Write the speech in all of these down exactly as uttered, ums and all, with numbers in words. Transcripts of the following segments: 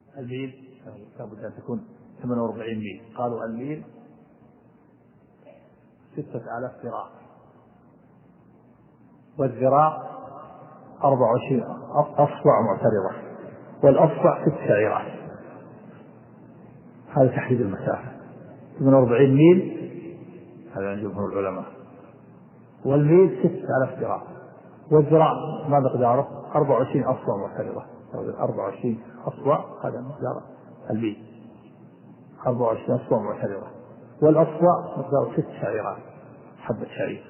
الميل لابد أن تكون ثمانية وأربعين ميل. قالوا الميل ستة آلاف ذراع، والذراع أربعة وعشرين أصبع معترضة، والأصبع ست شعيرات. هذا تحديد المسافة. ثمانية وأربعين ميل هذا عند جمهور العلماء، والميل ستة آلاف ذراع، والذراع ما مقداره أربعة وعشرين أصبع معترضة. أربعة وعشرين أصبع هذا مقدار الميل، أربعة وعشرين أصبع معترضة، والأصبع مقداره ست شعيرات، حبة شعير،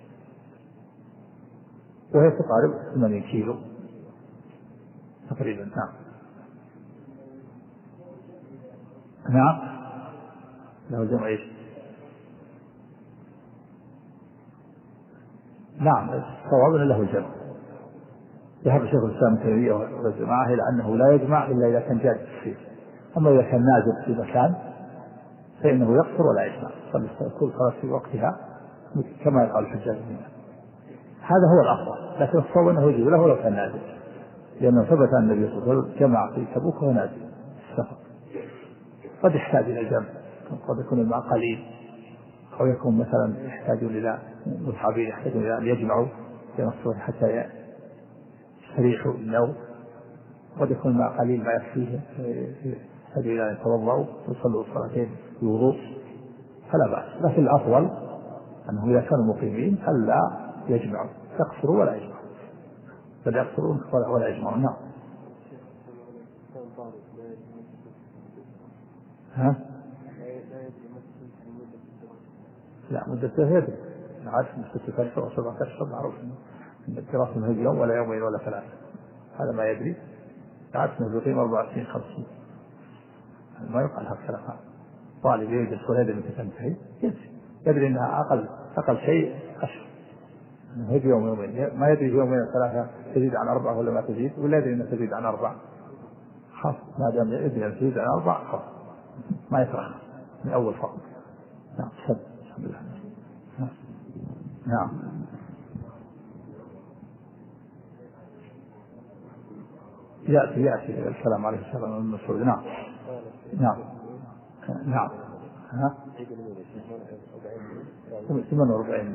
وهي تقارب ثمانين كيلو تقريبا. نعم نعم له جمع ايش؟ نعم الصواب له جمع. ذهب شيخ الاسلام ابن تيمية والجماعة الى انه لا يجمع الا اذا كان جاد التفسير، اما اذا كان نازل في مكان فانه يقصر ولا يجمع، كل صلاة في وقتها كما يقال الحجاج منها. هذا هو الافضل، لكن الصواب انه يجب له ولو كان نازل، لانه ثبت ان النبي صلى الله عليه وسلم جمع في تبوك وهو نازل السفر. قد يحتاج الى الجمع، قد يكون الماء قليل، أو يكون مثلا يحتاجون إلى مصحابين يحتاجون إلى أن يجمعوا في الصبح حتى يستريحوا النوم، قد يكون الماء قليل ما يكفيه يحتاجون إلى أن يتوضأوا ويصلوا الصلاتين بوضوء، فلا بأس. لكن الأفضل أنه إذا كانوا مقيمين ألا يجمعوا، يقصروا ولا يجمعوا، بل يقصرون ولا يجمعوا. نعم. ها؟ لا مدته يدري، عارف من ستة أشهر أو سبعة أشهر، معروف أن الدراسة من يوم ولا يومين ولا ثلاثة، هذا ما يدري، عارف أنه يقيم أربع سنين خمس سنين، ما يقال هذا الكلام. طالب يجلس ولا يدري متى تنتهي، يدري يدري أنها أقل أقل شيء أشهر، أنه يجي يوم يومين، ما يدري يومين ثلاثة تزيد عن أربعة ولا ما تزيد، ولا يدري أنها تزيد عن أربعة، خلاص ما دام يدري أن تزيد عن أربعة خلاص ما يفرح من أول فقط. نعم الحمد لله. نعم يأتي يأتي الكلام عليه السلام من مسعود. نعم نعم نعم ها ثمانية وأربعين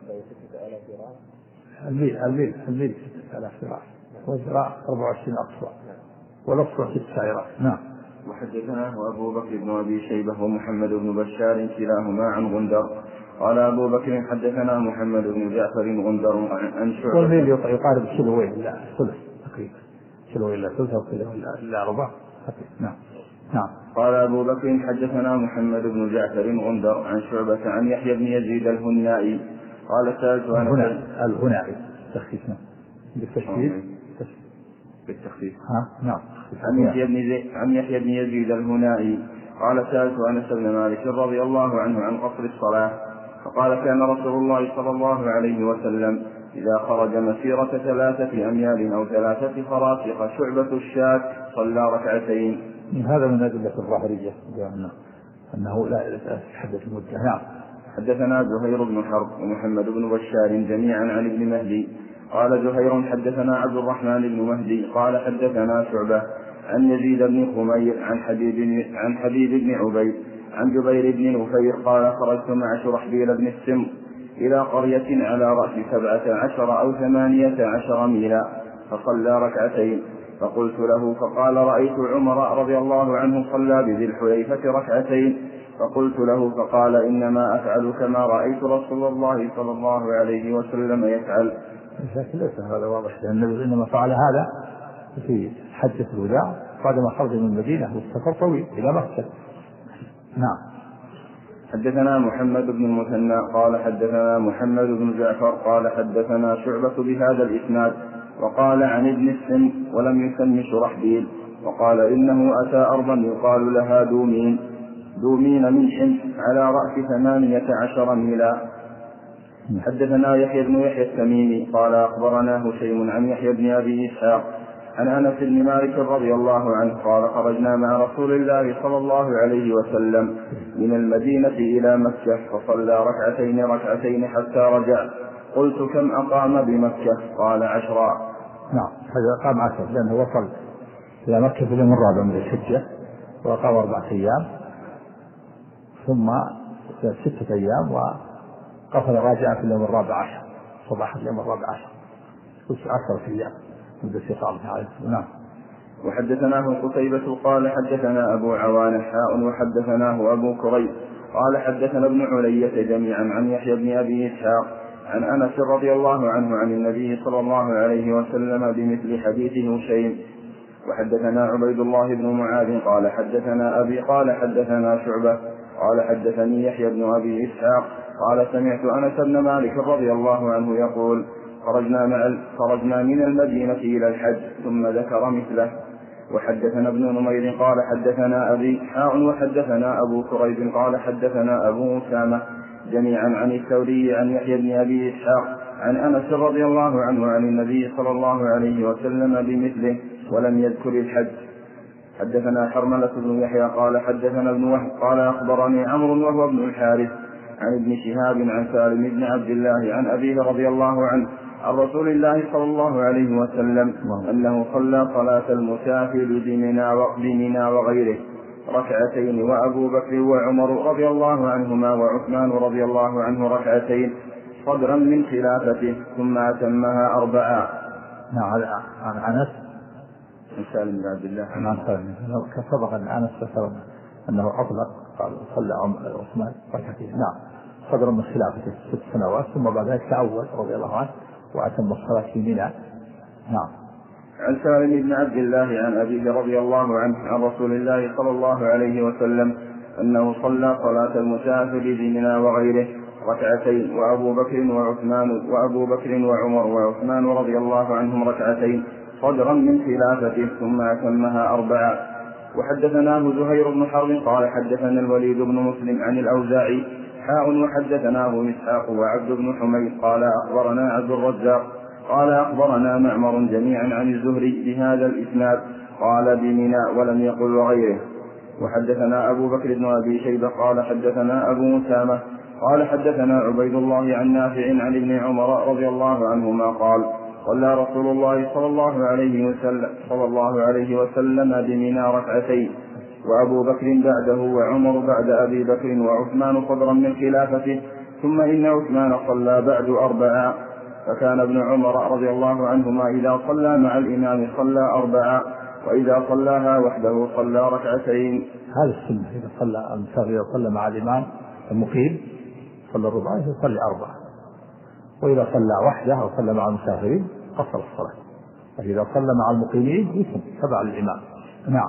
الميل الميل الميل ستة آلاف ذراع، والذراع أربعة وعشرين أصبع، والأصبع ست شعيرات. نعم. وحدثناه أبو بكر بن أبي شيبة ومحمد بن بشار كلاهما عن غندر. قال أبو بكر حدثنا محمد بن جعفر غندر عن شعبة. والميل يقارب كيلوين إلا ثلث تقريبا، كيلوين إلا ثلث أو كيلوين إلا ربع. نعم نعم. قال أبو بكر حدثنا محمد بن جعفر غندر عن شعبة عن يحيى بن يزيد الهنائي قال سألت عن الهنائي تخفيف بالتشديد بالتخفيف. ها نعم. عن يحيى بن زي... عن يحيى بن يزيد الهنائي قال سألت أنس بن مالك رضي الله عنه عن قصر الصلاة، فقال كان رسول الله صلى الله عليه وسلم إذا خرج مسيرة ثلاثة أميال أو ثلاثة فراسخ شعبة الشاك صلى ركعتين. هذا من أدلة الظاهرية أنه لا يتحدث المدة. نعم. حدثنا زهير بن حرب ومحمد بن بشار جميعا عن ابن مهدي قال زهير حدثنا عبد الرحمن بن مهدي قال حدثنا شعبة عن يزيد بن خمير عن حبيب عن حبيب بن عبيد عن جبير بن نفير قال خرجت مع شرحبيل بن السم إلى قرية على رأس سبعة عشر أو ثمانية عشر ميلا فصلى ركعتين، فقلت له فقال رأيت عمر رضي الله عنه صلى بذي الحليفة ركعتين، فقلت له فقال إنما أفعل كما رأيت رسول الله صلى الله عليه وسلم يفعل. ليس هذا واضح، لأن النبي إنما فعل هذا في حجة الوداع بعدما خرج من المدينة والسفر طويل إلى مكة. نعم. حدثنا محمد بن المثنى قال حدثنا محمد بن جعفر قال حدثنا شعبة بهذا الإسناد وقال عن ابن السن ولم يسم شرحبيل، وقال إنه أتى أرضا يقال لها دومين دومين من حمص على رأس ثمانية عشر ميلا. حدثنا يحيى بن يحيى التميمي قال أخبرنا هشيم عن يحيى بن أبي إسحاق عن أنس بن مالك رضي الله عنه قال خرجنا مع رسول الله صلى الله عليه وسلم من المدينة إلى مكة فصلى ركعتين ركعتين حتى رجع، قلت كم أقام بمكة؟ قال عشرا. نعم هذا أقام عشر لأنه وصل إلى مكة في اليوم الرابع من الحجة، وأقام أربعة أيام، ثم ستة أيام، وقفل راجعا في اليوم الرابع عشر، صباح اليوم الرابع عشر، عشرة أيام مدة إقامته عليه. نعم. وحدثناه قتيبة قال حدثنا أبو عوانة حاء وحدثناه أبو كريب قال حدثنا ابن علية جميعا عن يحيى بن أبي إسحاق عن أنس رضي الله عنه عن النبي صلى الله عليه وسلم بمثل حديث هشيم. وحدثنا عبيد الله بن معاذ قال حدثنا أبي قال حدثنا شعبة قال حدثني يحيى بن أبي إسحاق قال سمعت أنس بن مالك رضي الله عنه يقول خرجنا, مع خرجنا من المدينة إلى الحج، ثم ذكر مثله. وحدثنا ابن نمير قال حدثنا أبي حاء وحدثنا أبو كريب قال حدثنا أبو أسامة جميعا عن الثوري عن يحيى بن أبي إسحاق عن أنس رضي الله عنه عن النبي صلى الله عليه وسلم بمثله ولم يذكر الحج. حدثنا حرملة بن يحيى قال حدثنا ابن وهب قال أخبرني عمرو وهو ابن الحارث عن ابن شهاب عن سالم بن عبد الله عن أبيه رضي الله عنه عن رسول الله صلى الله عليه وسلم أنه صلى صلاة المسافر بمنى وغيره ركعتين، وأبو بكر وعمر رضي الله عنهما وعثمان رضي الله عنه ركعتين صدرا من خلافته، ثم أتمها أربعا. نعم. عن أنس عن سالم بن عبد الله عن سالم كسبق أن أنس ذكر أنه أطلق قال صلى عثمان ركعتين. نعم. صدرا من خلافته ست سنوات، ثم بعد ذلك تعود رضي الله عنه وأتم الصلاة في منى. نعم. عن سالم بن عبد الله عن أبيه رضي الله عنه عن رسول الله صلى الله عليه وسلم أنه صلى صلاة المسافر بمنى وغيره ركعتين، وأبو بكر وعثمان وأبو بكر وعمر وعثمان رضي الله عنهم ركعتين صدرا من خلافته، ثم أتمها أربعا. وحدثناه زهير بن حرب قال حدثنا الوليد بن مسلم عن الأوزاعي حاء وحدثناه إسحاق وعبد بن حميد قال أخبرنا عبد الرزاق قال أخبرنا معمر جميعا عن الزهري بهذا الإسناد قال بمنى ولم يقل وغيره. وحدثنا أبو بكر بن أبي شيبة قال حدثنا أبو أسامة قال حدثنا عبيد الله عن نافع عن ابن عمر رضي الله عنهما قال صلى رسول الله صلى الله عليه وسلم صلى الله عليه وسلم بمنى ركعتين، وأبو بكر بعده وعمر بعد أبي بكر وعثمان صدرا من خلافته، ثم إن عثمان صلى بعد أربعا. فكان ابن عمر رضي الله عنهما إذا صلى مع الإمام صلى أربعا، وإذا صلاها وحده صلى ركعتين. هذا السنة إذا صلى المسافر إذا صلى مع الإمام المقيم صلى الرباعي يصلي أربعة، وإذا صلى وحده أو صلى مع المسافرين قصر الصلاة، وإذا صلى مع المقيمين يتم تبع الإمام. نعم.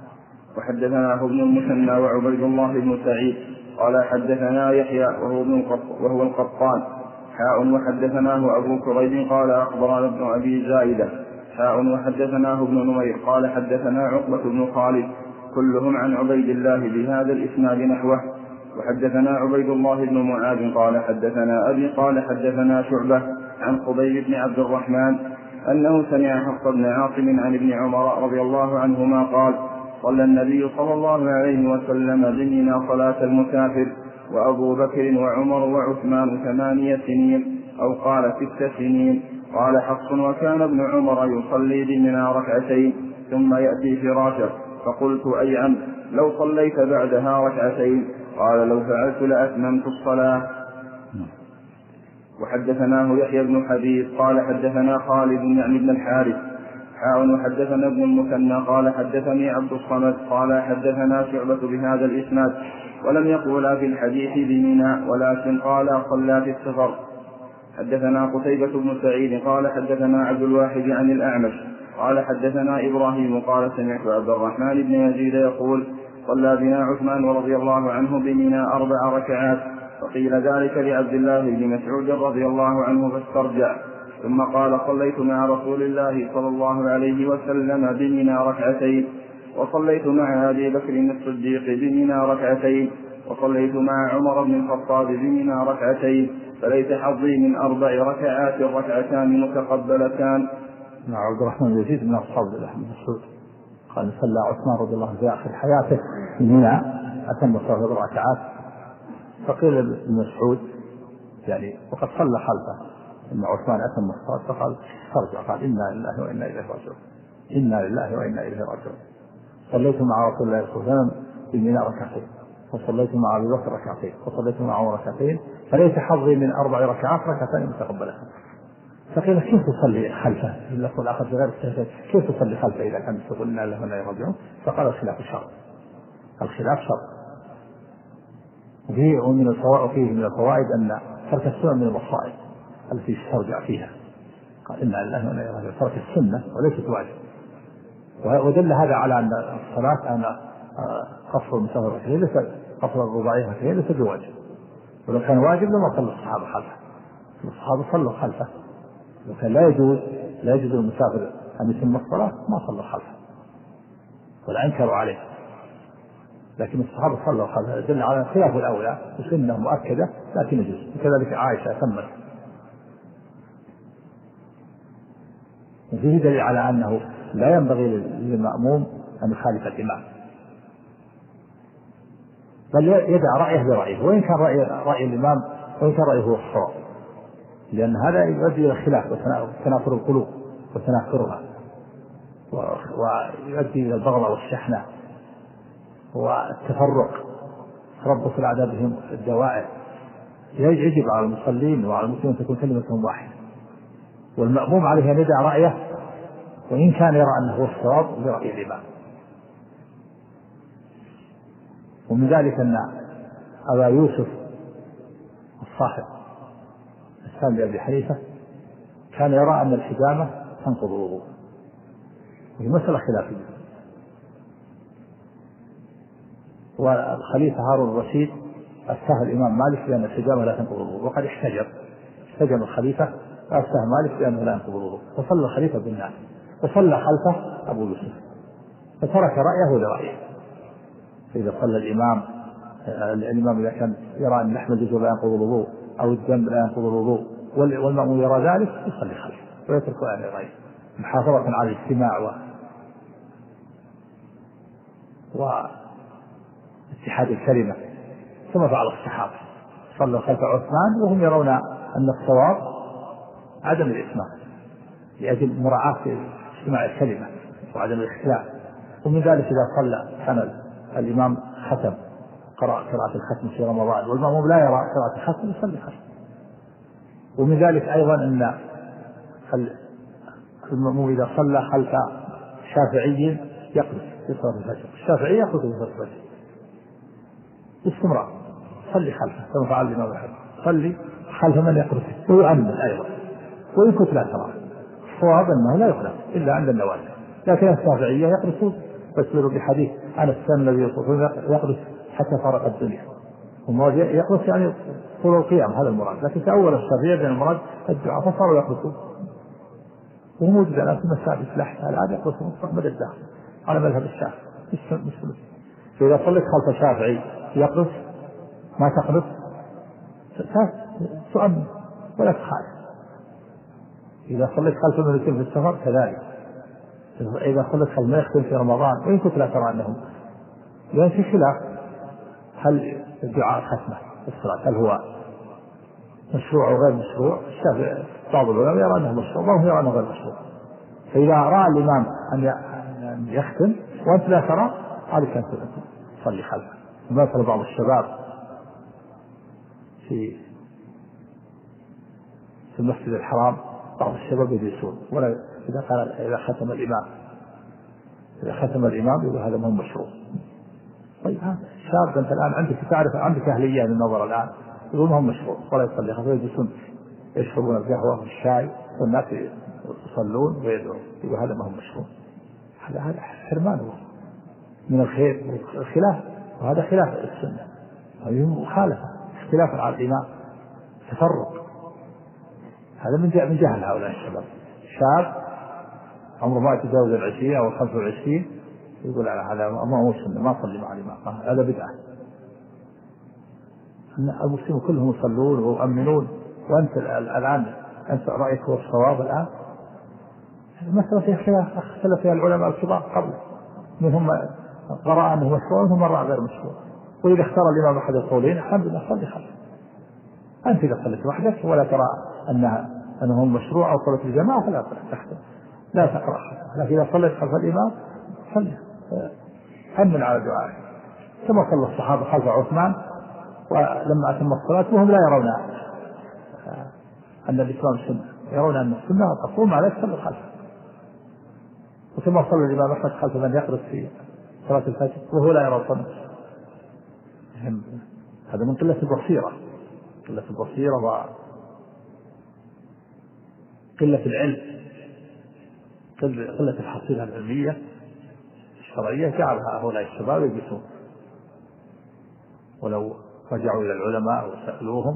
وحدثناه ابن المثنى وعبيد الله بن سعيد قال حدثنا يحيى وهو, وهو القطان حاء وحدثناه أبو كريب قال أخبرنا ابن أبي زائدة حاء وحدثناه ابن نمير قال حدثنا عقبة بن خالد كلهم عن عبيد الله بهذا الإسناد نحوه. وحدثنا عبيد الله بن معاذ قال حدثنا أبي قال حدثنا شعبة عن خبيب بن عبد الرحمن أنه سمع حفص بن عاصم عن ابن عمر رضي الله عنهما قال صلى النبي صلى الله عليه وسلم بمنى صلاة المسافر وأبو بكر وعمر وعثمان ثمانية سنين أو قال ست سنين. قال حفص وكان ابن عمر يصلي بمنى ركعتين ثم يأتي فراشه، فقلت أي عم لو صليت بعدها ركعتين؟ قال لو فعلت لأتممت الصلاة. وحدثناه يحيى بن حبيب قال حدثنا خالد يعني بن الحارث حاء وحدثنا ابن المثنى قال حدثني عبد الصمد قال حدثنا شعبة بهذا الإسناد ولم يقولا في الحديث بمنى ولكن قال صلى في السفر. حدثنا قتيبة بن سعيد قال حدثنا عبد الواحد عن الأعمش قال حدثنا إبراهيم قال سمعت عبد الرحمن بن يزيد يقول صلى بنا عثمان رضي الله عنه بمنى أربع ركعات، فقيل ذلك لعبد الله بن مسعود رضي الله عنه فاسترجع، ثم قال صليت مع رسول الله صلى الله عليه وسلم بمنى ركعتين، وصليت مع أبي بكر الصديق بمنى ركعتين، وصليت مع عمر بن الخطاب بمنى ركعتين، فليس حظي من أربع ركعات ركعتان متقبلتان. مع عبد الرحمن بن يزيد من أصحاب الله بن مسعود قال صلى عثمان رضي الله عنه في آخر حياته بمنى أتم صلاة ركعات، فقيل ابن مسعود يعني وقد صلى خلفه إن عثمان أتم الصلاة، فقال ترجع، قال إنا لله وإنا إليه راجعون. إنا لله وإنا إليه راجعون. صليت مع رسول الله صلى الله عليه وسلم بمنى ركعتين، وصليت مع أبي بكر ركعتين، وصليت مع عمر ركعتين، فليس حظي من أربع ركعات ركعتين متقبلتها. فقيل كيف تصلي خلفه؟ اللفظ الآخر في غير التهجد كيف تصلي خلفه إذا كان تقول إنا لله وإنا إليه راجعون؟ فقال الخلاف شر، الخلاف شر. وفيه ومن الفوائد فيه من الفوائد أن ترك السنة من المصائب التي يسترجع فيها. قال إنا لله وإنا إليه راجعون، ترك السنة وليست واجب. ودل هذا على أن الصلاة أن قصر المسافة ركعتين ليس قصر الرباعية ركعتين ليس بواجب، ولو كان واجب لما صلى الصحابة خلفه، الصحابة صلوا خلفه. لو كان لا يجوز لا يجوز للمسافر أن يتم الصلاة ما صلوا خلفه ولا أنكروا عليه، لكن الصحابة صلوا خلفه، يدل على خلاف الأولى وسنة مؤكدة لكن يجوز. وكذلك عائشة تمت. وفيه دليل على أنه لا ينبغي للمأموم أن يخالف الإمام، بل يدع رأيه برأيه، وإن كان رأي, رأي الإمام وإن كان رأيه هو الصواب، لأن هذا يؤدي إلى الخلاف وتنافر القلوب وتنافرها، ويؤدي إلى البغضاء والشحنة والتفرق، تربص الأعداء بهم الدوائر. يجب على المصلين وعلى المسلمين تكون كلمتهم واحدة، والمأموم عليه أن يدع رأيه وإن كان يرى أنه هو الصواب برأي الإمام. ومن ذلك أن أبا يوسف الصاحب الثاني لأبي حنيفة كان يرى أن الحجامة تنقض الوضوء، وهي مسألة خلافية. والخليفة هارون الرشيد أفتاه الإمام مالك بأن الحجامة لا تنقض الوضوء، وقد احتجر احتجم الخليفة فأفتاه مالك بأنه لا ينقض الوضوء، فصلى الخليفة بالناس وصلى خلفه أبو يوسف، فترك رأيه لرأيه. فإذا صلى الإمام الإمام إذا كان يرى أن لحم الجزور لا ينقض الوضوء أو الدم لا ينقض الوضوء والمأموم يرى ذلك يصلي خلفه ويترك أهل رأيه، محافظة على الاجتماع و واتحاد الكلمة، ثم فعل الصحابة صلوا خلف عثمان وهم يرون أن الصواب عدم الإتمام لأجل مراعاة اجتماع الكلمة وعدم الاختلاف. ومن ذلك إذا صلى كان الإمام ختم قرأ قراءة الختم في رمضان والمأموم لا يرى قراءة الختم يصلي خلفه. ومن ذلك أيضا أن المأموم إذا صلى خلف شافعي يقلس في صلاة الفجر، الشافعي يقلس في صلاة الفجر باستمرار، صلي خلفه كما فعل الإمام أحمد، صلي خلف من يقلس ويؤمن أيضا وإن كنت لا ترى. الصواب أنه لا يقلس إلا عند النوازل، لكن الشافعية يقلسون فاسبروا بحديث عن السنة الذي يقلس حتى فرق الدنيا، والمراد يقلس يعني طول القيام، هذا المراد. لكن تأول الشافعية بأن المراد الدعاء فصاروا يقلسون، وموجود الآن في مساجد الأحياء الآن يقلسون مدى الداخل على مذهب الشافعي. فإذا صليت خلف الشافعي يقلس ما تقلس تؤمن ولا تخالف. إذا صليت خلف من يتم في السفر كذلك. إذا صليت خلف ما يختم في رمضان وإن كنت لا ترى أنهم، لأن في خلاف هل الدعاء ختمة الصلاة هل هو مشروع أو غير مشروع. الشافعي بعض العلماء يرى أنه مشروع وهم يرى أنه غير مشروع. فإذا رأى الإمام أن يختم وأنت لا ترى عليك أن تصلي خلفه. مثل بعض الشباب في في المسجد الحرام بعض الشباب يجلسون ولا إذا قال إذا ختم الإمام إذا ختم الإمام يقول هذا مهم مشروع. طيب شاب أنت الآن عندك تعرف عندك أهلية للنظر الآن يقول مهم مشروع ولا يصلي خلفه، يجلسون يشربون القهوة والشاي والناس يصلون ويدعون يقول هذا مهم مشروع. هذا هذا حرمان من الخير والخلاف، وهذا خلاف السنة، هذه مخالفة اختلاف على الإمام تفرق. هذا من من جهل هؤلاء الشباب. شاب عمره ما يتجاوز العشرين أو الخمسة والعشرين يقول هذا ما هو سنة ما صلي مع الإمام، هذا بدعة. المسلمين كلهم يصلون ويؤمنون وأنت الآن أنت رأيك هو الصواب الآن. المسألة فيها خلاف اختلف فيها العلماء الكبار قبل، منهم قرأ أنه مشروع ومنهم رأى غير مشروع. وإذا اختار الإمام أحد القولين الحمد لله صلي خلفه. أنت إذا صليت وحدك ولا ترى أنها أنه مشروع أو صلاة الجماعة فلا تحتم. لا تقرأ، لكن إذا صليت خلف الإمام صلي حمل على دعائه، كما صلى الصحابة خلف عثمان ولما أتم الصلاة وهم لا يرون أن الإسلام سنة، يرون أن السنة تقوم على صلى خلفه. وكما صلى الإمام أحمد خلف من يقرأ في صلاة الفجر وهو لا يرى الصلاة. هذا من قلة البصيرة، قلة البصيرة وقلة العلم، قلة الحصيلة العلمية الشرعية جعلها هؤلاء الشباب يلبسون. ولو رجعوا إلى العلماء وسألوهم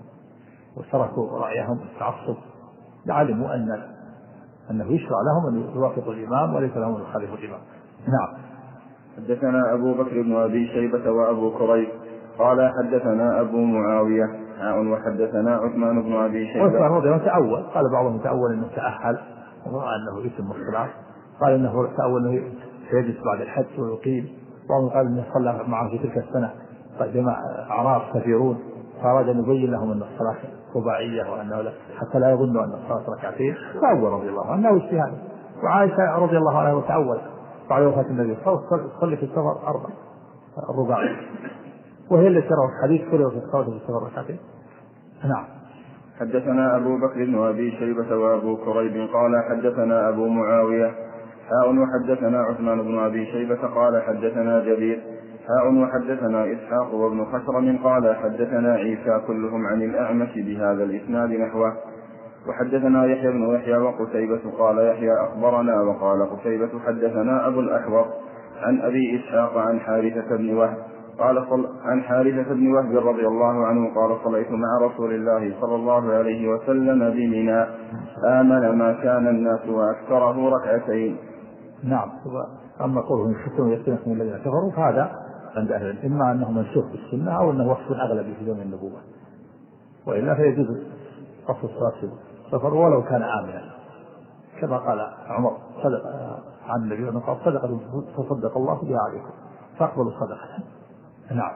وتركوا رأيهم التعصب لعلموا أن أنه يشرع لهم أن يوافقوا الإمام وليس لهم أن يخالفوا الإمام. نعم. حدثنا أبو بكر بن أبي شيبة وأبو كريب قال حدثنا أبو معاوية وحدثنا عثمان بن أبي شيبة. عثمان رضي الله تأول، قال بعضهم تأول أنه تأهل ورأى أنه يتم الصلاة، قال أنه تأول أنه سيجلس بعد الحج ويقيم، بعضهم قال أنه صلى معه في تلك السنة قدم أعراب كثيرون فأراد أن يبين لهم أن الصلاة رباعية وأنه لا حتى لا يظنوا أن الصلاة ركعتين، تأول رضي الله عنه اجتهاد. وعائشة رضي الله عنها تأول بعد وفاة النبي صلى في السفر أربع الرباعي، وهي اللي ترى الحديث كله في الصلاة في السفر ركعتين. نعم. حدثنا أبو بكر بن أبي شيبة وأبو كريب قال حدثنا أبو معاوية حاء وحدثنا عثمان بن أبي شيبة قال حدثنا جرير حاء وحدثنا إسحاق وابن خشرم قال حدثنا عيسى كلهم عن الأعمش بهذا الإسناد نحوه. وحدثنا يحيى بن يحيى وقتيبة قال يحيى أخبرنا وقال قتيبة حدثنا أبو الأحوص عن أبي إسحاق عن حارثة بن وهب قال صل... عن حارثة بن وهب رضي الله عنه قال صليت مع رسول الله صلى الله عليه وسلم بمنى آمن ما كان الناس وأكثره ركعتين. نعم. أما قوله يشركون يستنكم الذين كفروا فهذا عند أهل العلم إما أنه منسوخ بالسنة أو أنه وصف أغلبي في زمن النبوة، وإلا فيجوز قصر الصلاة في السفر ولو كان آمنا، كما قال عمر صدق عن النبي أنه قال صدقة تصدق الله بها عليكم فاقبلوا الصدقة. نعم.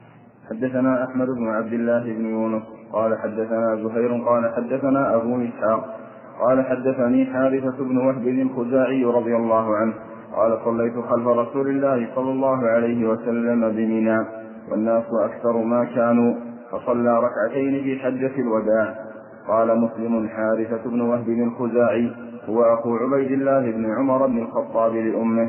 حدثنا أحمد بن عبد الله بن يونس قال حدثنا زهير قال حدثنا أبو إسحاق قال حدثني حارثة بن وهب الخزاعي رضي الله عنه قال صليت خلف رسول الله صلى الله عليه وسلم بمنى والناس أكثر ما كانوا فصلى ركعتين في حجة الوداع. قال مسلم حارثة بن وهب الخزاعي هو أخو عبيد الله بن عمر بن الخطاب لأمه.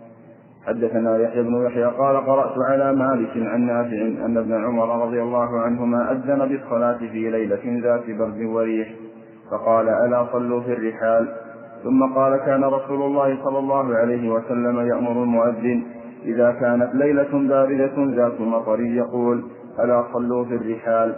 حدثنا يحيى بن يحيى قال قرأت على مالك عن نافع أن ابن عمر رضي الله عنهما أذن بالصلاة في ليلة ذات برد وريح فقال ألا صلوا في الرحال. ثم قال كان رسول الله صلى الله عليه وسلم يأمر المؤذن إذا كانت ليلة باردة ذات مطر يقول ألا صلوا في الرحال.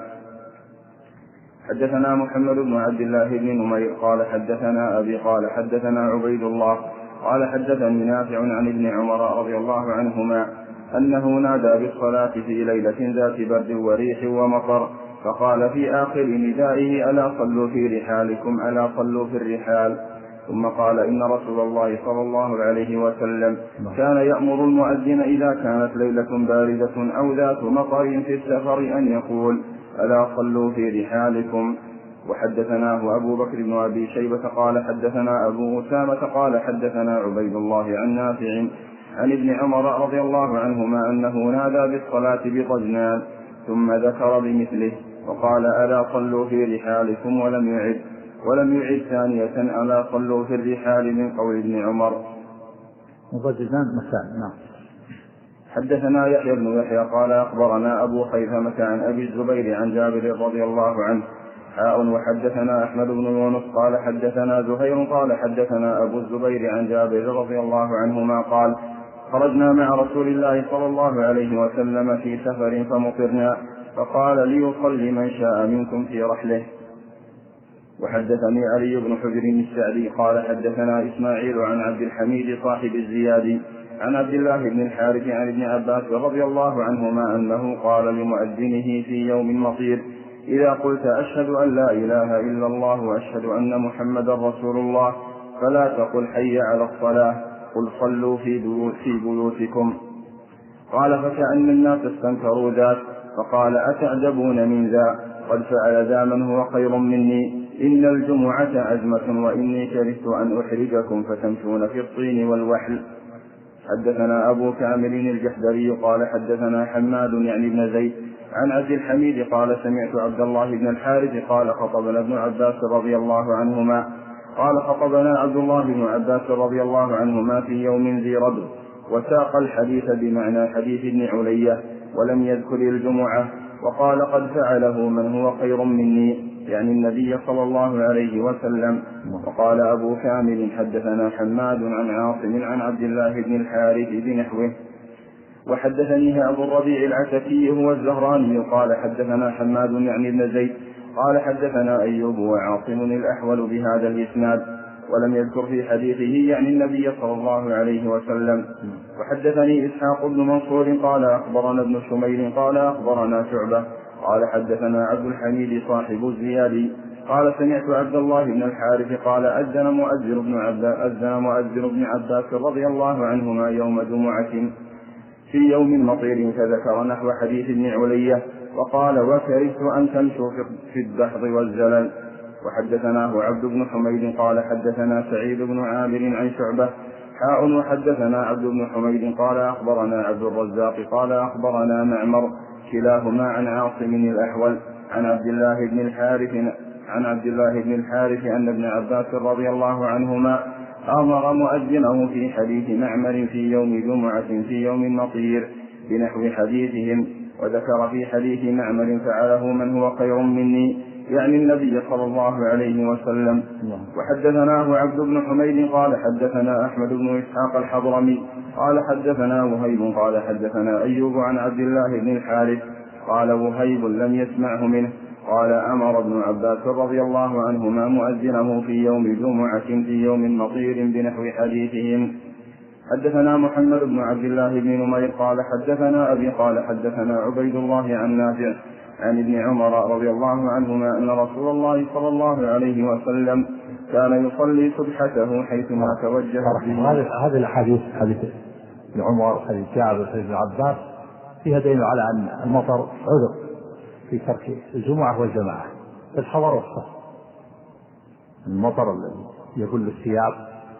حدثنا محمد بن عبد الله بن نمير قال حدثنا أبي قال حدثنا عبيد الله قال حدثني نافع عن ابن عمر رضي الله عنهما أنه نادى بالصلاة في ليلة ذات برد وريح ومطر فقال في آخر ندائه ألا صلوا في رحالكم ألا صلوا في الرحال. ثم قال إن رسول الله صلى الله عليه وسلم كان يأمر المؤذن إذا كانت ليلة باردة أو ذات مطر في السفر أن يقول ألا صلوا في رحالكم. وحدثناه أبو بكر بن أبي شيبة قال حدثنا أبو أسامة قال حدثنا عبيد الله عن نافع عن ابن عمر رضي الله عنهما أنه نادى بالصلاة بطجنان ثم ذكر بمثله وقال ألا صلوا في رحالكم ولم يعد ولم يعد ثانية ألا صلوا في الرحال من قول ابن عمر. مطجنان مكان. نعم. حدثنا يحيى بن يحيى قال أخبرنا أبو خيثمة عن أبي الزبير عن جابر رضي الله عنه حاء وحدثنا أحمد بن يونس قال حدثنا زهير قال حدثنا أبو الزبير عن جابر رضي الله عنهما قال خرجنا مع رسول الله صلى الله عليه وسلم في سفر فمطرنا فقال ليصلي من شاء منكم في رحله. وحدثني علي بن حجر السعدي قال حدثنا إسماعيل عن عبد الحميد صاحب الزيادي عن عبد الله بن الحارث عن ابن عباس رضي الله عنهما أنه قال لمؤذنه في يوم مطير إذا قلت أشهد أن لا إله إلا الله وأشهد أن محمدا رسول الله فلا تقل حي على الصلاة قل صلوا في بيوتكم. قال فكأن الناس استنكروا ذاك فقال أتعجبون من ذا قد فعل ذا من هو خير مني إن الجمعة عزمة وإني كرهت أن أحرجكم فتمشون في الطين والوحل. حدثنا أبو كامل الجحدري قال حدثنا حماد يعني ابن زيد عن عبد الحميد قال سمعت عبد الله بن الحارث قال خطبنا ابن عباس رضي الله عنهما قال خطبنا عبد الله بن عباس رضي الله عنهما في يوم ذي ربع، وساق الحديث بمعنى حديث ابن علية ولم يذكر الجمعة، وقال قد فعله من هو خير مني، يعني النبي صلى الله عليه وسلم. وقال أبو كامل حدثنا حماد عن عاصم عن عبد الله بن الحارث بنحوه. وحدثنيه أبو الربيع العتكي هو الزهراني قال حدثنا حماد يعني ابن زيد قال حدثنا أيوب وعاصم الأحول بهذا الإسناد، ولم يذكر في حديثه يعني النبي صلى الله عليه وسلم. وحدثني إسحاق بن منصور قال أخبرنا ابن شميل قال أخبرنا شعبة قال حدثنا عبد الحميد صاحب الزيادي قال سمعت عبد الله بن الحارث قال أذن مؤذن بن عباس أذن مؤذن بن عباس رضي الله عنهما يوم جمعة في يوم مطير فذكر نحو حديث ابن علية، وقال وكرهت أن تمشوا في الدحض والزلل. وحدثناه عبد بن حميد قال حدثنا سعيد بن عامر عن شعبة حاء وحدثنا عبد بن حميد قال أخبرنا عبد الرزاق قال أخبرنا معمر كلاهما عن عاصم الأحول عن عبد الله بن الحارث عن عبد الله بن الحارث أن ابن عباس رضي الله عنهما أمر مؤذنه في حديث معمر في يوم جمعة في يوم مطير بنحو حديثهم، وذكر في حديث معمر فعله من هو خير مني، يعني النبي صلى الله عليه وسلم. وحدثناه عبد بن حميد قال حدثنا أحمد بن إسحاق الحضرمي قال حدثنا وهيب قال حدثنا أيوب عن عبد الله بن الحارث قال وهيب لم يسمعه منه قال أمر ابن عباس رضي الله عنهما مؤذنه في يوم جمعة في يوم مطير بنحو حديثهم. حدثنا محمد بن عبد الله بن نمير قال حدثنا أبي قال حدثنا عبيد الله عن نافع عن ابن عمر رضي الله عنهما أن رسول الله صلى الله عليه وسلم كان يصلي سبحته حيثما توجه به. هذه الحديث حديث ابن عمر وحديث جابر وحديث ابن عباس فيها دليل على أن المطر عذر في ترك الجمعة والجماعة في الحضر والسفر. المطر الذي يبل الثياب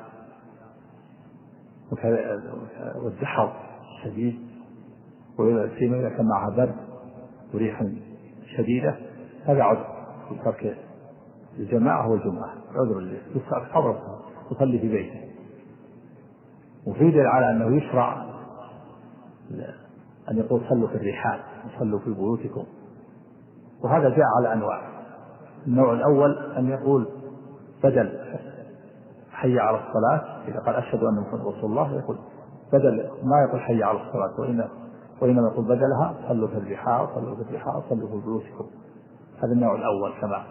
والدحر الشديد والسيما إذا كان معها برد وريح شديدة هذا عذر في ترك الجماعة والجمعة، عذر اللي يصلي الحضر يصلي في بيته. وفي دليل على أنه يشرع أن يقول صلوا في الرحال صلوا في بيوتكم، وهذا جاء على أنواع. النوع الأول أن يقول بدل حي على الصلاة إذا قال أشهد أن محمد رسول الله يقول بدل ما يقول حي على الصلاة وإنما وإنما يقول بدلها صلوا في الرحال صلوا في الرحال صلوا في بيوتكم. هذا النوع الأول كما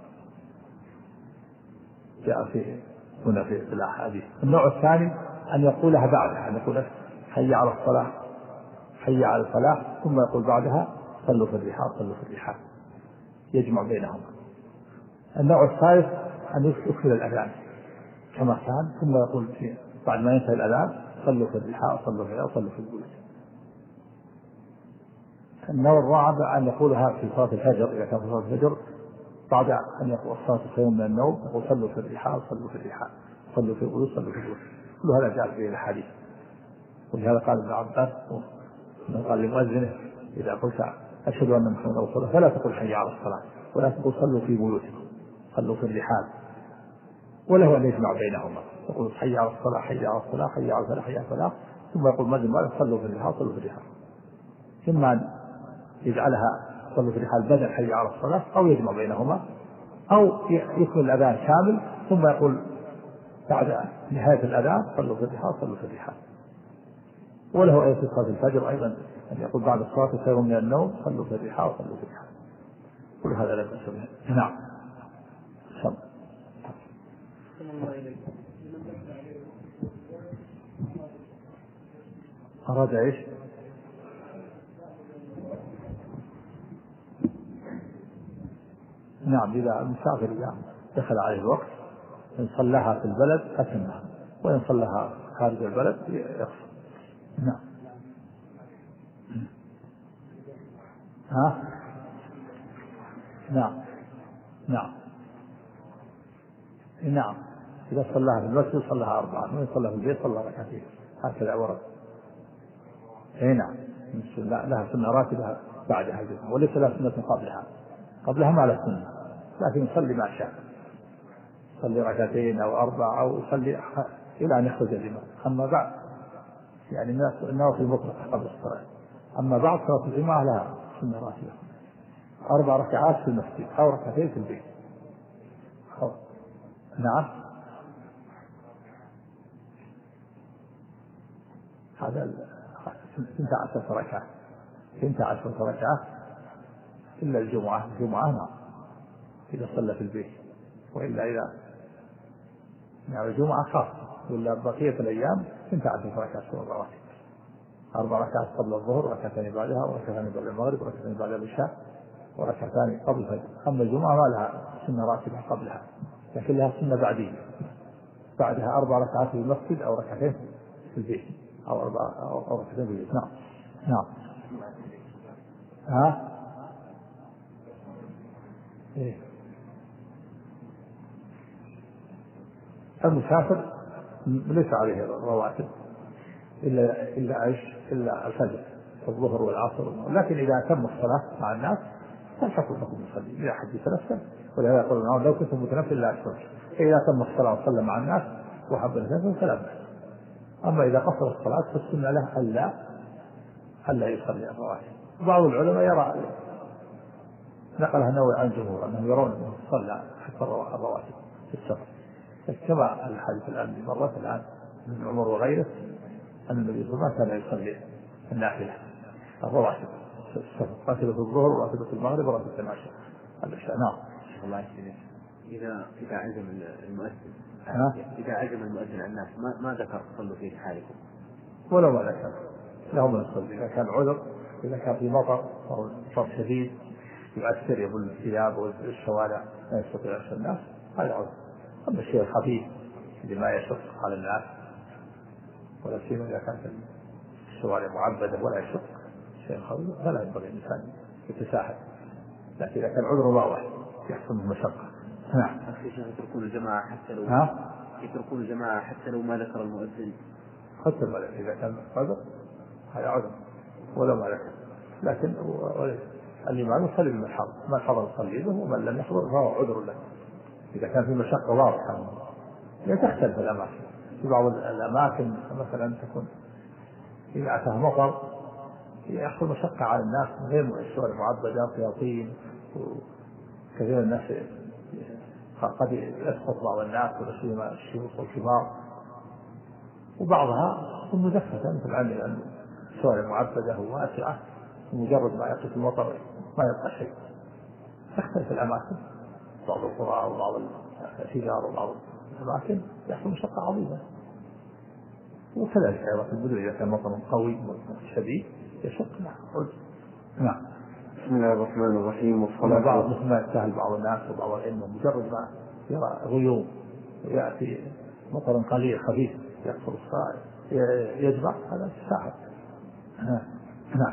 جاء في هنا في الأحاديث. النوع الثاني أن يقولها بعدها أن يقول حي على الصلاة حي على الفلاح ثم يقول بعدها صلوا في الرحال صلوا في الرحال، يجمع بينهما. النوع الثالث أن يكفل الأذان كما كان ثم يقول بعد ما ينتهي الأذان صلوا في الرحال صلوا في الرحال صلوا في البيوت. النوع الرابع أن يقولها في صلاة الفجر إذا كان في صلاة الفجر بعد أن يقول الصلاة خير من النوم يقول صلوا في الرحال صلوا في الرحال صلوا في البيوت صلوا في البيوت. كل هذا جاء في الحديث. ولهذا قال ابن عباس قال لمؤذنه إذا قلت أشهد أن محمد رسول الله فلا تقل حي على الصلاة ولا تقل صلوا في بيوتكم صلوا في الرحال، وله أن يجمع بينهما يقول حي على الصلاة حي على الصلاة حي على الفلاح حي على الفلاح ثم يقول مؤذن ماذا صلوا في الرحال صلوا في الرحال. إما أن يجعلها صلوا في الرحال بدل حي على الصلاة أو يجمع بينهما أو يكمل الأذان كامل ثم يقول بعد نهاية الأذان صلوا في الرحال صلوا في الرحال. وله أي في صلاة الفجر أيضا أن يقول بعد الصلاة خير من النوم صلوا في الرحال صلوا في الرحال. كل هذا لا بأس به. نعم. أراد إيش؟ نعم إذا المسافر إذا دخل عليه الوقت إن صلىها في البلد أتمها وإن صلىها خارج البلد يقصر. نعم. ها؟ نعم. نعم. نعم، إذا صلاها في المسجد صلاها أربعة، وإن صلى في البيت صلى ركعتين، هكذا ورد. أي نعم، لها سنة راتبة بعدها الجمعة، وليس لها سنة قبلها، قبلها ما لها سنة، لكن يصلي ما شاء، يصلي ركعتين أو أربعة أو يصلي إلى أن يخرج الإمام. أما بعد يعني النوافل المطلقة قبل الصلاة. أما بعد صلاة الجمعة لها سنة راتبة، أربع ركعات في المسجد أو ركعتين في البيت. أو. نعم، هذا ثنتا عشرة ركعة، ثنتا عشرة ركعة إلا الجمعة، الجمعة نعم إذا صلى في البيت، وإلا إذا يعني الجمعة خاصة، ولا بقية الأيام ثنتا عشرة ركعة في الرواتب، أربع ركعات قبل الظهر، وركعتان بعدها، وركعتان بعد المغرب، وركعتان بعد العشاء، وركعتان قبل الفجر. أما الجمعة ما لها سنة راتبة قبلها، لكن لها سنة بعدية، بعدها أربع ركعات في المسجد أو ركعتين في البيت، أو أربع أو ركعتين في البيت. نعم نعم. ها إيه. المسافر ليس عليه رواتب إلا إلا عيش إلا الفجر الظهر والعصر، لكن إذا تم الصلاة مع الناس فلتكن لكم يصلي إذا حد يتنفل، ولهذا يقولون لو كنتم متنفل لا أشرك، إذا تم الصلاة وصلى مع الناس وحب النفل فلا بأس. أما إذا قصر الصلاة فالسنة له ألا ألا يصلي الرواتب. بعض العلماء يرى، نقلها نووي عن الجمهور أنهم يرون أنه صلى حتى الرواتب في السفر، كما الحديث الآن مرة الآن من عمر وغيره أن النبي صلى الله عليه وسلم كان يصلي النافلة الرواتب في السفر، راتبة الظهر وراتبة المغرب وراتبة العشاء العشاء. نعم. الله يسلمك. إذا إذا عزم المؤذن ها؟ إذا عزم المؤذن الناس ما ما ذكر صلوا في حالكم، ولو ما ذكر لهم يصلي إذا كان عذر، إذا كان في مطر أو مطر شديد يؤثر يبل الثياب والشوارع لا يستطيع يمشي الناس، هذا عذر. أما الشيء الخفيف اللي ما يشق على الناس، ولا سيما إذا كانت الشوارع معبدة ولا يشق شيء خفيف فلا ينبغي الإنسان يتساهل، لكن إذا كان عذر واضح يحصل منه مشقة. نعم. يتركون الجماعة حتى لو ها؟ يتركون الجماعة حتى لو ما ذكر المؤذن، حتى ما ذكر إذا كان عذر هذا عذر ولا ما ذكر، لكن الإمام يصلي بمن حضر، من حضر يصلي به ومن لم يحضر فهو عذر له إذا كان في مشقة واضحة. يعني تختلف الأماكن، في بعض الأماكن مثلا تكون إذا أتاه مطر يحصل مشقة على الناس غير الشوارع معبدة فيها طين، وكثير الناس قد يسقط بعض الناس ولا سيما الشيوخ والكبار، وبعضها تكون مزخرفة مثل عندنا الشوارع معبدة وواسعة ومجرد ما يقف المطر ما يبقى شيء. تختلف الأماكن، بعض القرى وبعض الشجار وبعض الأماكن يحصل مشقة عظيمة، وكذلك أيضا في المدن إذا كان مطر قوي شديد يشق. نعم. بسم الله الرحمن الرحيم. والصلاة بعض مثل ما يستاهل بعض الناس وبعض العلم مجرد ما يرى غيوم ويأتي مطر قليل خفيف يقصر الصلاة يجمع، هذا ساحر. نعم.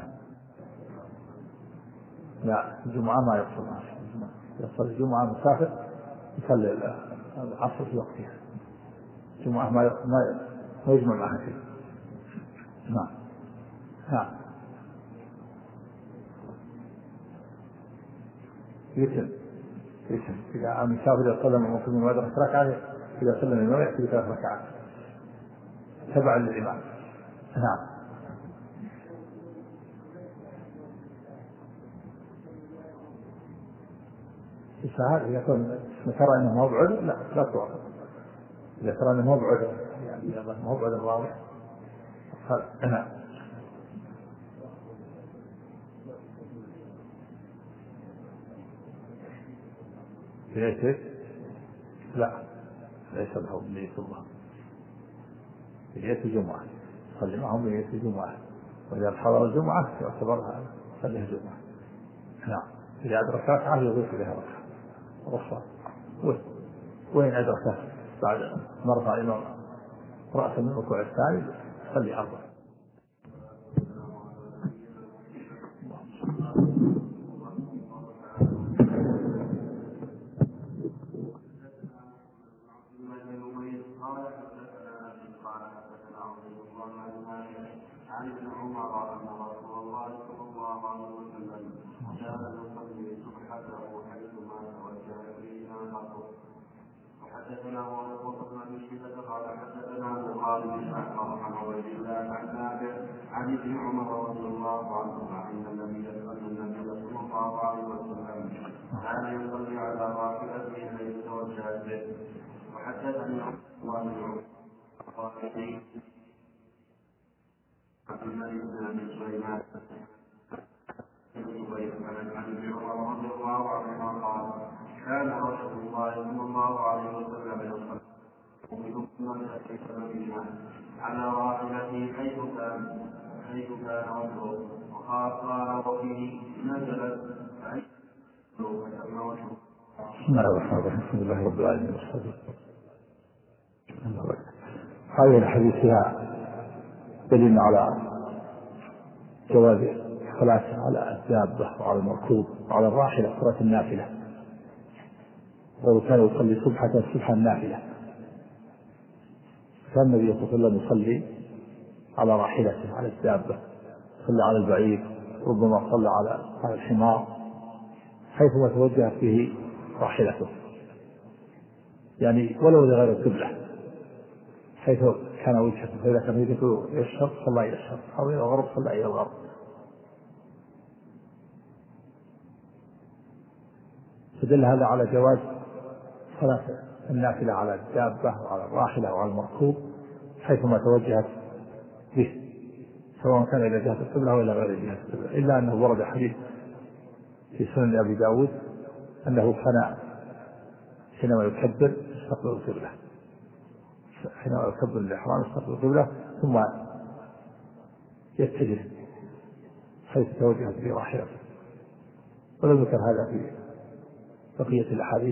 لا الجمعة ما يقصر، يصلي الجمعة مسافر يصلي العصر في وقتها، الجمعة ما ما يجمع معها شيء. نعم. نعم. يتم يتم إذا المسافر يصلي من المسلمين ويدرك ركعة، إذا سلم الإمام يأتي بثلاث ركعات تبعا للإمام. نعم. الساعات إذا كان ترى أنه هو بعذر لا لا تعطى، إذا ترى أنه هو بعذر يعني إذا هو بعذر واضح. نعم. ليس لا ليس له نية الله، نية الجمعة صلي معهم نية الجمعة، وإذا حضر الجمعة يعتبرها صليها الجمعة. نعم. إذا أدرك ركعة يضيف إليها ركعة رفع، وين أدركه بعد مرفع الإمام رأسا من الركوع الثاني صلي أربعة. عليه وسلم كان يصلي سبحته حيثما توجه فيه نفسه. وحدثنا وقد بن شيبة قال حدثنا ابو خالد بن احمر عن عبيد الله عن نافع عن ابن عمر رضي الله عنهما ان النبي صلى الله عليه وسلم كان يصلي على راحلته حيث توجهت به. وحدثني الله بن عمر عبد الملك بن ابي سليمان عن ابن عمر رضي الله عنهما قال كان رسول الله صلى الله عليه وسلم يصلي على راحلته حيث كان حيث كان وجهه وقال وفيه نزلت بسم الله الرحمن الرحيم الحمد لله رب العالمين والصلاة هذه الحديث فيها دليل على جواز الصلاة على الدابة وعلى المركوب وعلى الراحلة صلاة النافلة، وكان يصلي سبحة سبحة النافلة. كان النبي صلى الله عليه وسلم يصلي على راحلته على الدابة، صلى على البعير، ربما صلى على على الحمار حيثما توجهت به راحلته، يعني ولو لغير القبلة، حيث كان وجهته، فإذا كان وجهته إلى الشرق صلى إلى الشرق أو إلى الغرب صلى إلى الغرب. فدل هذا على جواز صلاة النافلة على الدابة وعلى الراحلة وعلى المركوب حيثما توجهت به، سواء كان إلى جهة القبلة أو إلى غير جهة القبلة، إلا أنه ورد حديث في سنن أبي داود أنه كان حينما يكبر يستقبل القبلة، حينما يكبر الإحرام يستقبل القبلة ثم يتجه حيث توجهت به راحلته. ولم يذكر هذا في بقية الأحاديث،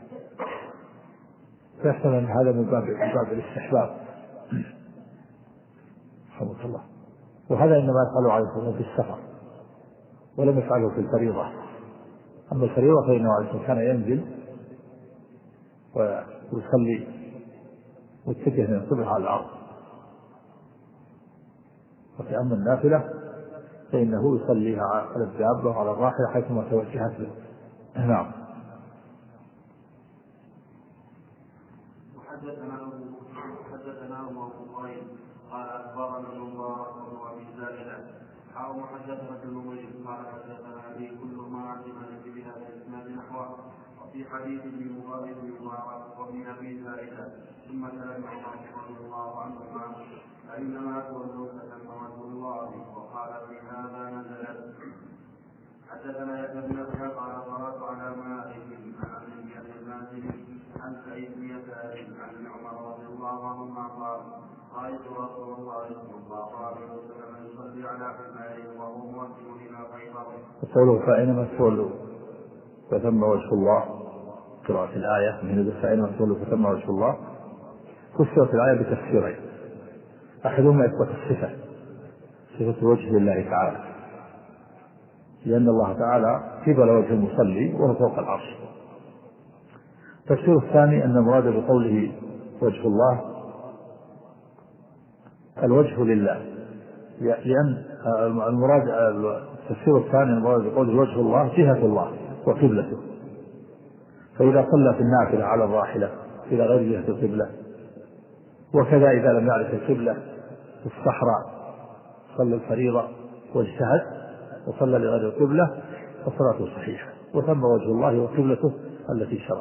فيحتمل أن هذا من باب من باب الاستحباب رحمه الله. وهذا إنما يفعله عليه الصلاة والسلام في السفر، ولم يفعله في الفريضة. أما الفريضة فإنه عليه الصلاة والسلام كان ينزل ويصلي متجه من القبلة على الأرض. وفي أما النافلة فإنه يصليها على الدابة وعلى الراحلة حيثما توجهت له. نعم. وحدثنا حدثنا أبو قريب قال أخبرنا المبارك بن أبي زائدة أو حدثنا ابن نمير قال حدثنا أبي كل ما علمنا بهذا الإسناد نحوه. وفي حديث ابن مبارك المبارك وابن أبي زائدة ثم كلم عمر رضي الله عنهما فإنما تولوا فتم وجه الله وقال في هذا نزلت. حدثنا يحيى بن يحيى قال قرأت على مالك عن ابن المازني عن سعيد بن يسار عن ابن عمر رضي الله عنهما قال رأيت رسول الله صلى الله عليه وسلم يصلي على حمار وهو موجه إلى خيبر. قوله فأينما تولوا فتم وجه الله، قراءة الآية من فأينما تولوا فتم وجه الله، فسرت الآية بتفسيرين: أحدهما إثبات الصفة، صفة وجه لله تعالى، لأن الله تعالى قبل وجه المصلي وهو فوق العرش. التفسير الثاني أن المراد بقوله وجه الله الوجه لله، لأن المراد التفسير الثاني المراد بقوله وجه الله جهة الله وقبلته، فإذا صلى في النافلة على الراحلة إلى غير جهة القبلة، وكذا إذا لم يعرف القبلة في الصحراء صلى الفريضة واجتهد وصلى لغير القبلة فصلاته صحيحة وتم وجه الله وقبلته التي شرع.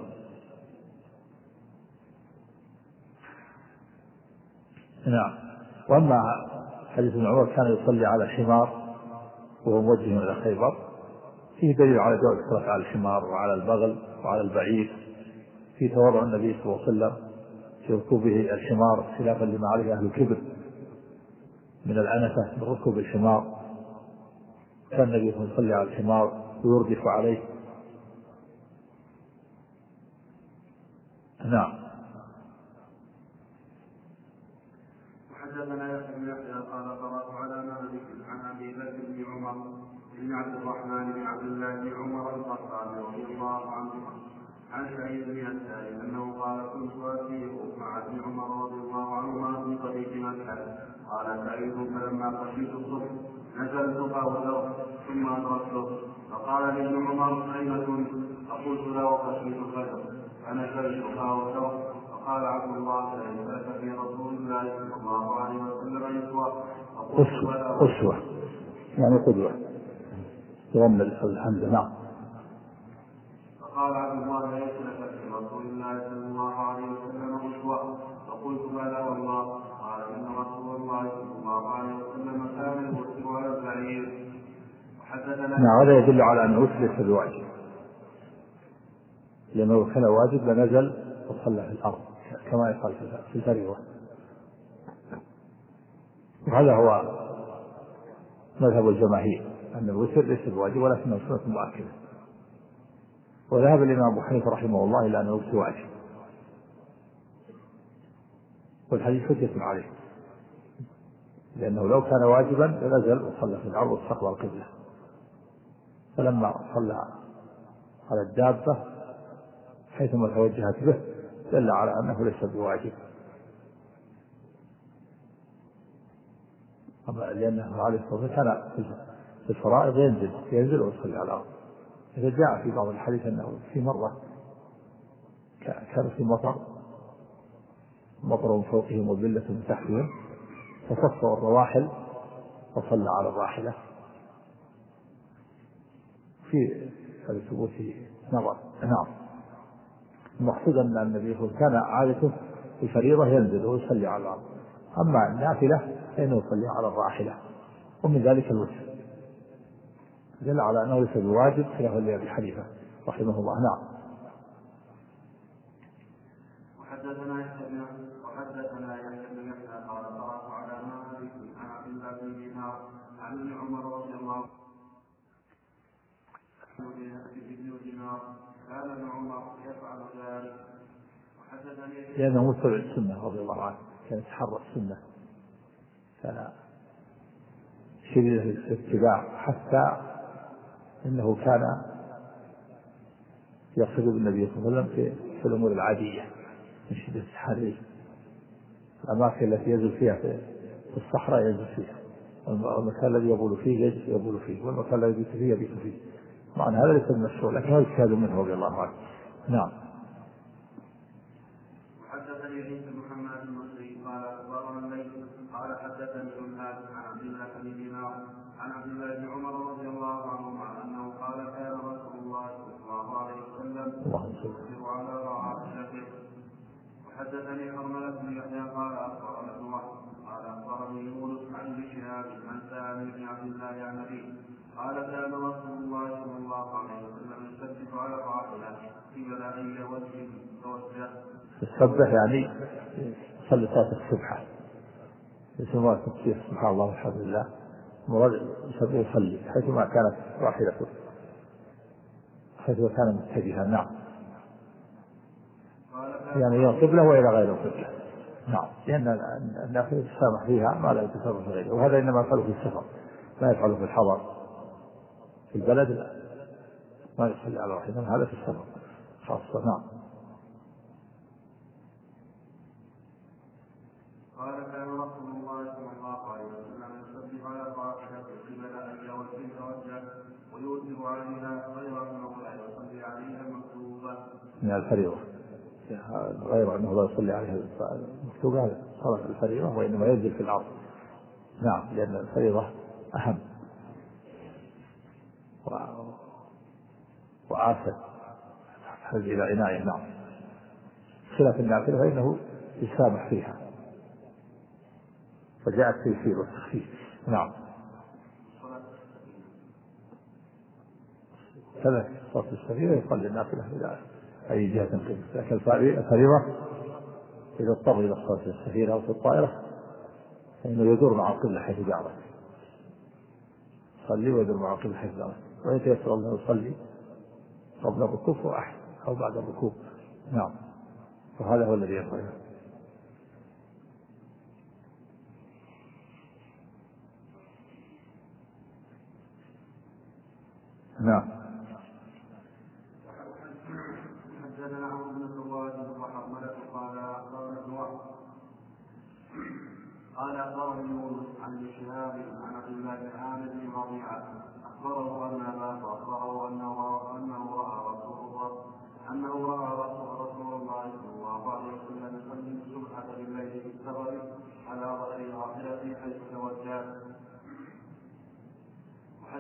نعم. وأما حديث ابن عمر كان يصلي على الحمار وهو موجه إلى خيبر، فيه دليل على جواز الصلاة على الحمار وعلى البغل وعلى البعير، في تواضع النبي صلى الله عليه وسلم في ركوبه الحمار خلافا لما عليه أهل الكبر من العنفة من ركوب الحمار. كان النبي صلى الله عليه وسلم يصلي على الحمار ويردف عليه. نعم. وحدثنا يحيى بن يحيى قال قرأت على مالك عن أبي بكر بن عمر بن عبد الرحمن بن عبد الله بن عمر الخطابي رضي الله عنهما عن سعيد بن يسار أنه قال كنت أسير مع ابن عمر رضي الله عنهما في طريق مكة. قال سعيد فلما خشيت الصبح نزلت قوله ثم ما أدركته. فقال لي ابن عمر أين كنت؟ فقلت له خشيت الفجر فنزلتها وتوب. فقال عبد الله ليس لك في رسول الله صلى الله عليه وسلم أسوة. أسوة يعني قدوة يغنى الحمد. نعم. فقال عبد الله ليس لك في رسول الله صلى الله عليه وسلم أسوة. فقلت بلى والله. قال إن رسول الله صلى الله عليه وسلم كان يوسر على البعير. نعم. هذا يدل على أن الوتر ليس بواجب، لأنه لو كان واجب لنزل وصلى في الأرض كما يقال في الفريضة. وهذا هو مذهب الجماهير أن الوتر ليس بواجب ولكنه سنة مؤكدة. وذهب الإمام أبو حنيفة رحمه الله إلى أن الوتر واجب، والحديث حجة عليه، لأنه لو كان واجبا لنزل وصلى في الأرض واستقبل القبلة. فلما صلى على الدابة حيثما توجهت به دل على أنه ليس بواجب، لأنه عليه الصلاة والسلام كان في الفرائض ينزل ينزل ويصلي على الأرض. إذا جاء في بعض الحديث أنه في مرة كان في مطر مطر من فوقهم وذلة من تحتهم فصفوا الرواحل وصلى على الراحلة. في الثبوت نظر. نعم. المقصود أن النبي كان عادته في الفريضة ينزل ويصلي على الأرض، أما النافلة فإنه يصلي على الراحلة، ومن ذلك الوتر دل على أنه ليس بواجب خلاف لأبي حنيفة رحمه الله. نعم. وحدثنا يحيى وحدثنا يحيى بن يحيى قال قرأت على مالك عن عبد الله بن دينار عن ابن عمر رضي الله عنه ابن دينار كان ابن عمر يفعل ذلك. وحدثني لأنه متبع السنة رضي الله عنه، كان يتحرى السنة، كان شديد الاتباع حتى إنه كان يقصد بالنبي صلى الله عليه وسلم في, في الأمور العادية من شدة الحرير، الأماكن التي ينزل فيها في الصحراء ينزل فيها، والمكان الذي يبول فيه يبول فيه، والمكان الذي يبيت فيه يبيت فيه. معنى هذا ليس من الشغل، لكن هذا اجتهاد منه رضي الله عنه. نعم. وحدثني عيسى بن محمد المصري قال اخبرنا الليث قال حدثني جمهاد عن عبد الله بن دينار عن عبد الله بن عمر رضي الله عنهما انه قال كان رسول الله صلى الله عليه وسلم يصبر على راحلته. وحدثني حرملة بن يحيى قال اخبرنا ابن وهب قال اخبرني يونس عن ابن شهاب عن سالم بن عبد الله عن ابيه قال كان رسول الله صلى الله عليه وسلم يسبح على الراحله قبل اي وجه توجه. يسبح يعني يصلي صلاة السبحة، يسمى تسبيح سبحان الله والحمد لله، مراد يصلي حيثما كانت راحلته، حيثما كان متجها. نعم. يعني إلى القبلة وإلى غير القبلة. نعم. لأن الناس يتسامح فيها ما لا يتصرف في غيره، وهذا إنما يفعله في السفر، ما يفعله في الحضر. في البلد لا، ما يصلي على راحلته، هذا في السفر خاصة. نعم. قال كان رسول الله صلى الله عليه وسلم يسبح على الراحلة قبل أي وجه توجه ويوتر عليها غير أنه لا يصلي عليها المكتوبة من الفريضة، غير أنه لا يصلي عليها المكتوبة صلاة الفريضة، وإنما ينزل في الأرض. نعم. لأن الفريضة أهم وعاسر حج إلى عناية. نعم. خلاف النافلة فإنه يسامح فيها، فجاءت تيسير والتخفيف. نعم. ثلاث صلاة السفينة يصلي النافلة إلى أي جهة قبل، لكن الفريضة إذا اضطر إلى صلاة السفينة أو في الطائرة فإنه يدور مع القبلة حيث دارت، يصلي ويدور مع القبلة حيث دارت، ويتيسر أنه يصلي قبل الركوب وأحد أو بعد الركوب. نعم. وهذا هو الذي ينبغي. نعم. حدثنا عمرو بن سواد وحرملة قال اخبرنا ابن وهب قال اخبرني يونس عن ابن شهاب عن عبد الله بن عامر بن ربيعه اخبره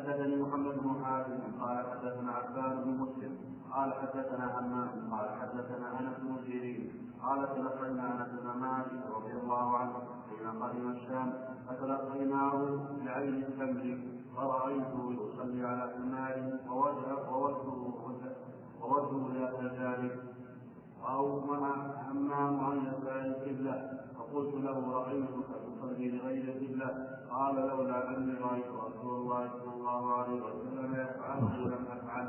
حدثني محمد بن حاتم قال حدثنا عبان بن مسلم قال حدثنا همام قال حدثنا انس بن سيرين قال تلقينا انس بن مالك رضي الله عنه حين قدم الشام فتلقيناه بعين التمر فرأيته يصلي على حمار ووجهه ذات ذلك أو منع همام عن يسار القبلة فقلت له رأيتك تصلي لغير القبلة قال لولا أني رأيت رسول الله صلى الله عليه وسلم يفعله لم أفعل.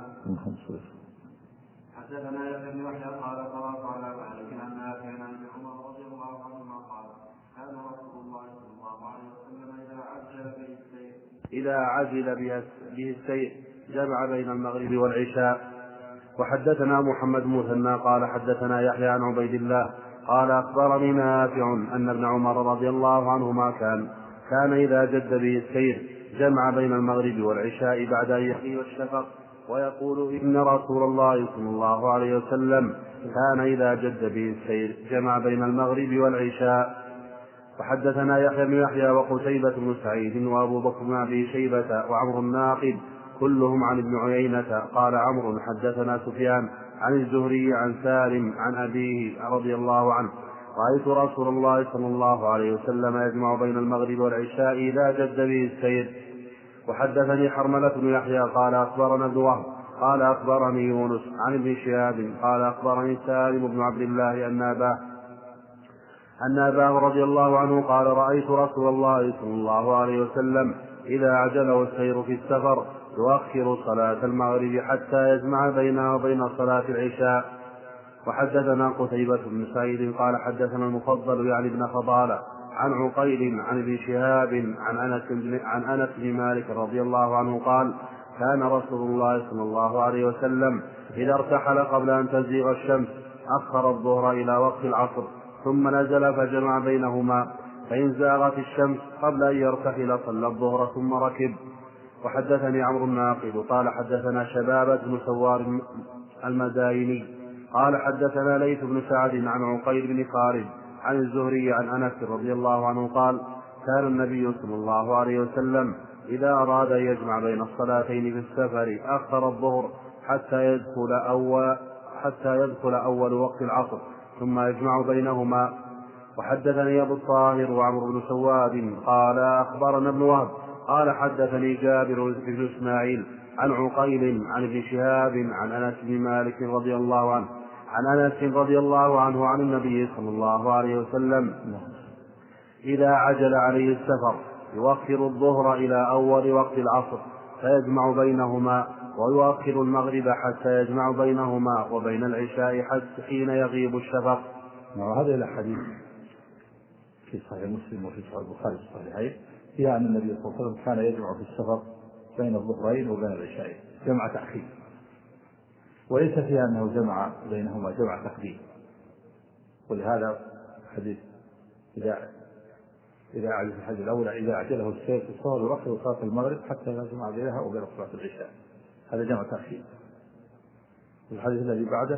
حدثنا يحيى بن يحيى قال قرأت على مالك أن نافع عن عمر رضي الله عنهما قال كان رسول الله صلى الله عليه وسلم إذا عجل به السير إذا عجل به السير جمع بين المغرب والعشاء. وحدثنا محمد بن مثنى قال حدثنا يحيى عن عبيد الله قال أخبرني نافع أن ابن عمر رضي الله عنهما كان كان إذا جد به السير جمع بين المغرب والعشاء بعد أن يغيب الشفق ويقول إن رسول الله صلى الله عليه وسلم كان إذا جد به السير جمع بين المغرب والعشاء. وحدثنا يحيى بن يحيى وقتيبة بن سعيد وأبو بكر بن أبي شيبة وعمرو الناقد كلهم عن ابن عيينة قال عمرو حدثنا سفيان عن الزهري عن سالم عن أبيه رضي الله عنه رأيت رسول الله صلى الله عليه وسلم يجمع بين المغرب والعشاء إذا جد به السير. وحدثني حرملة بن يحيى قال أخبرنا ابن وهب قال أخبرني يونس عن ابن شهاب قال أخبرني سالم بن عبد الله أن أباه أن أباه رضي الله عنه قال رأيت رسول الله صلى الله عليه وسلم إذا عجله السير في السفر يؤخر صلاة المغرب حتى يجمع بينها وبين صلاة العشاء. وحدثنا قتيبة بن سعيد قال حدثنا المفضل يعني ابن فضالة عن عقيل عن ابن شهاب عن أنس عن أنس بن مالك رضي الله عنه قال كان رسول الله صلى الله عليه وسلم إذا ارتحل قبل أن تزيغ الشمس أخر الظهر إلى وقت العصر ثم نزل فجمع بينهما فإن زاغت الشمس قبل أن يرتحل صلى الظهر ثم ركب. وحدثني عمرو الناقد قال حدثنا شبابة بن سوار المدايني قال حدثنا ليث بن سعد عن عقيل بن خالد عن الزهري عن أنس رضي الله عنه قال كان النبي صلى الله عليه وسلم إذا أراد أن يجمع بين الصلاتين في السفر أخر الظهر حتى يدخل أول, حتى يدخل أول وقت العصر ثم يجمع بينهما. وحدثني أبو الطاهر وعمرو بن سواد قال أخبرنا ابن وهب قال حدثني جابر بن إسماعيل عن عقيل عن ابن شهاب عن أنس بن مالك رضي الله عنه عن أنس رضي الله عنه عن النبي صلى الله عليه وسلم إذا عجل عليه السفر يؤخر الظهر إلى أول وقت العصر فيجمع بينهما ويؤخر المغرب حتى يجمع بينهما وبين العشاء حتى حين يغيب الشفق. وهذه الأحاديث في صحيح مسلم وفي صحيح البخاري في الصحيحين فيها أن النبي صلى الله عليه وسلم كان يجمع في السفر بين الظهرين وبين العشاء جمع تأخير، وليس فيها أنه جمع بينهما جمع تقديم. ولهذا حديث إذا إذا عجل في الحديث الأول إذا عجله السير في السفر يؤخر صلاة المغرب حتى يجمع بينها وبين صلاة العشاء، هذا جمع تأخير. والحديث الذي بعده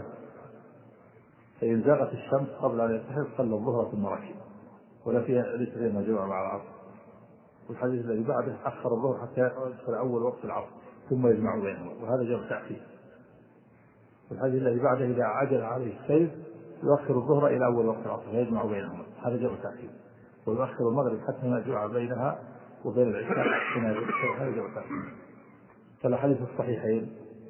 فإن زاغت الشمس قبل أن يرتحل صلى الظهر ثم ركب، ولا فيها ليس فيها جمع مع العصر. والحديث الذي بعده أخر الظهر حتى يدخل أول وقت العصر ثم يجمع بينهما، وهذا جمع تأخير. والحديث الذي بعده إذا عجل عليه السير يؤخر الظهر إلى أول وقت العصر فيجمع بينهما، هذا جمع تأخير. ويؤخر المغرب حتى يجمع بينها وبين العشاء، هذا جمع تأخير. فالحديث الصحيحين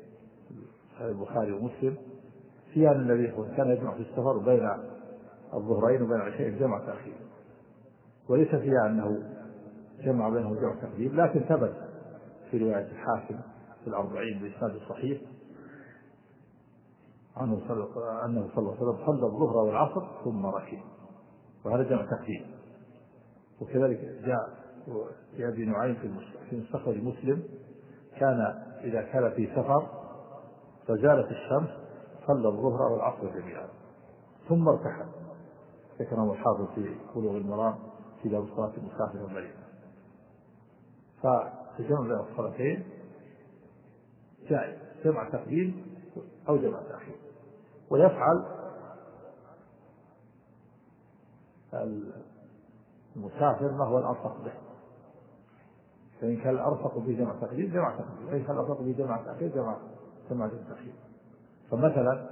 البخاري ومسلم فيها أن النبي كان يجمع في السفر بين الظهرين وبين العشاء جمع تأخير، وليس فيها أنه جمع بينه جمع تقديم. لكن ثبت في رواية الحاكم في الأربعين بإسناد الصحيح عنه صلى أنه صلى الله عليه وسلم صلى الظهر والعصر ثم ركب، وهذا جمع تقديم. وكذلك جاء في أبي نعيم في مستخرج مسلم كان إذا كان في سفر فزالت الشمس صلى الظهر والعصر جميعا ثم ارتحل، ذكره الحافظ في بلوغ المرام في باب صلاة المسافر والمريض. فالجمع بين الصلاتين جائز، جمع تقديم أو جمع تأخير. ويفعل المسافر ما هو الأنصح به، فإن كان الأرفق به جمع تقديم جمع تقديم، فإن كان الأرفق به جمع تأخير جمع جمع تأخير. فمثلا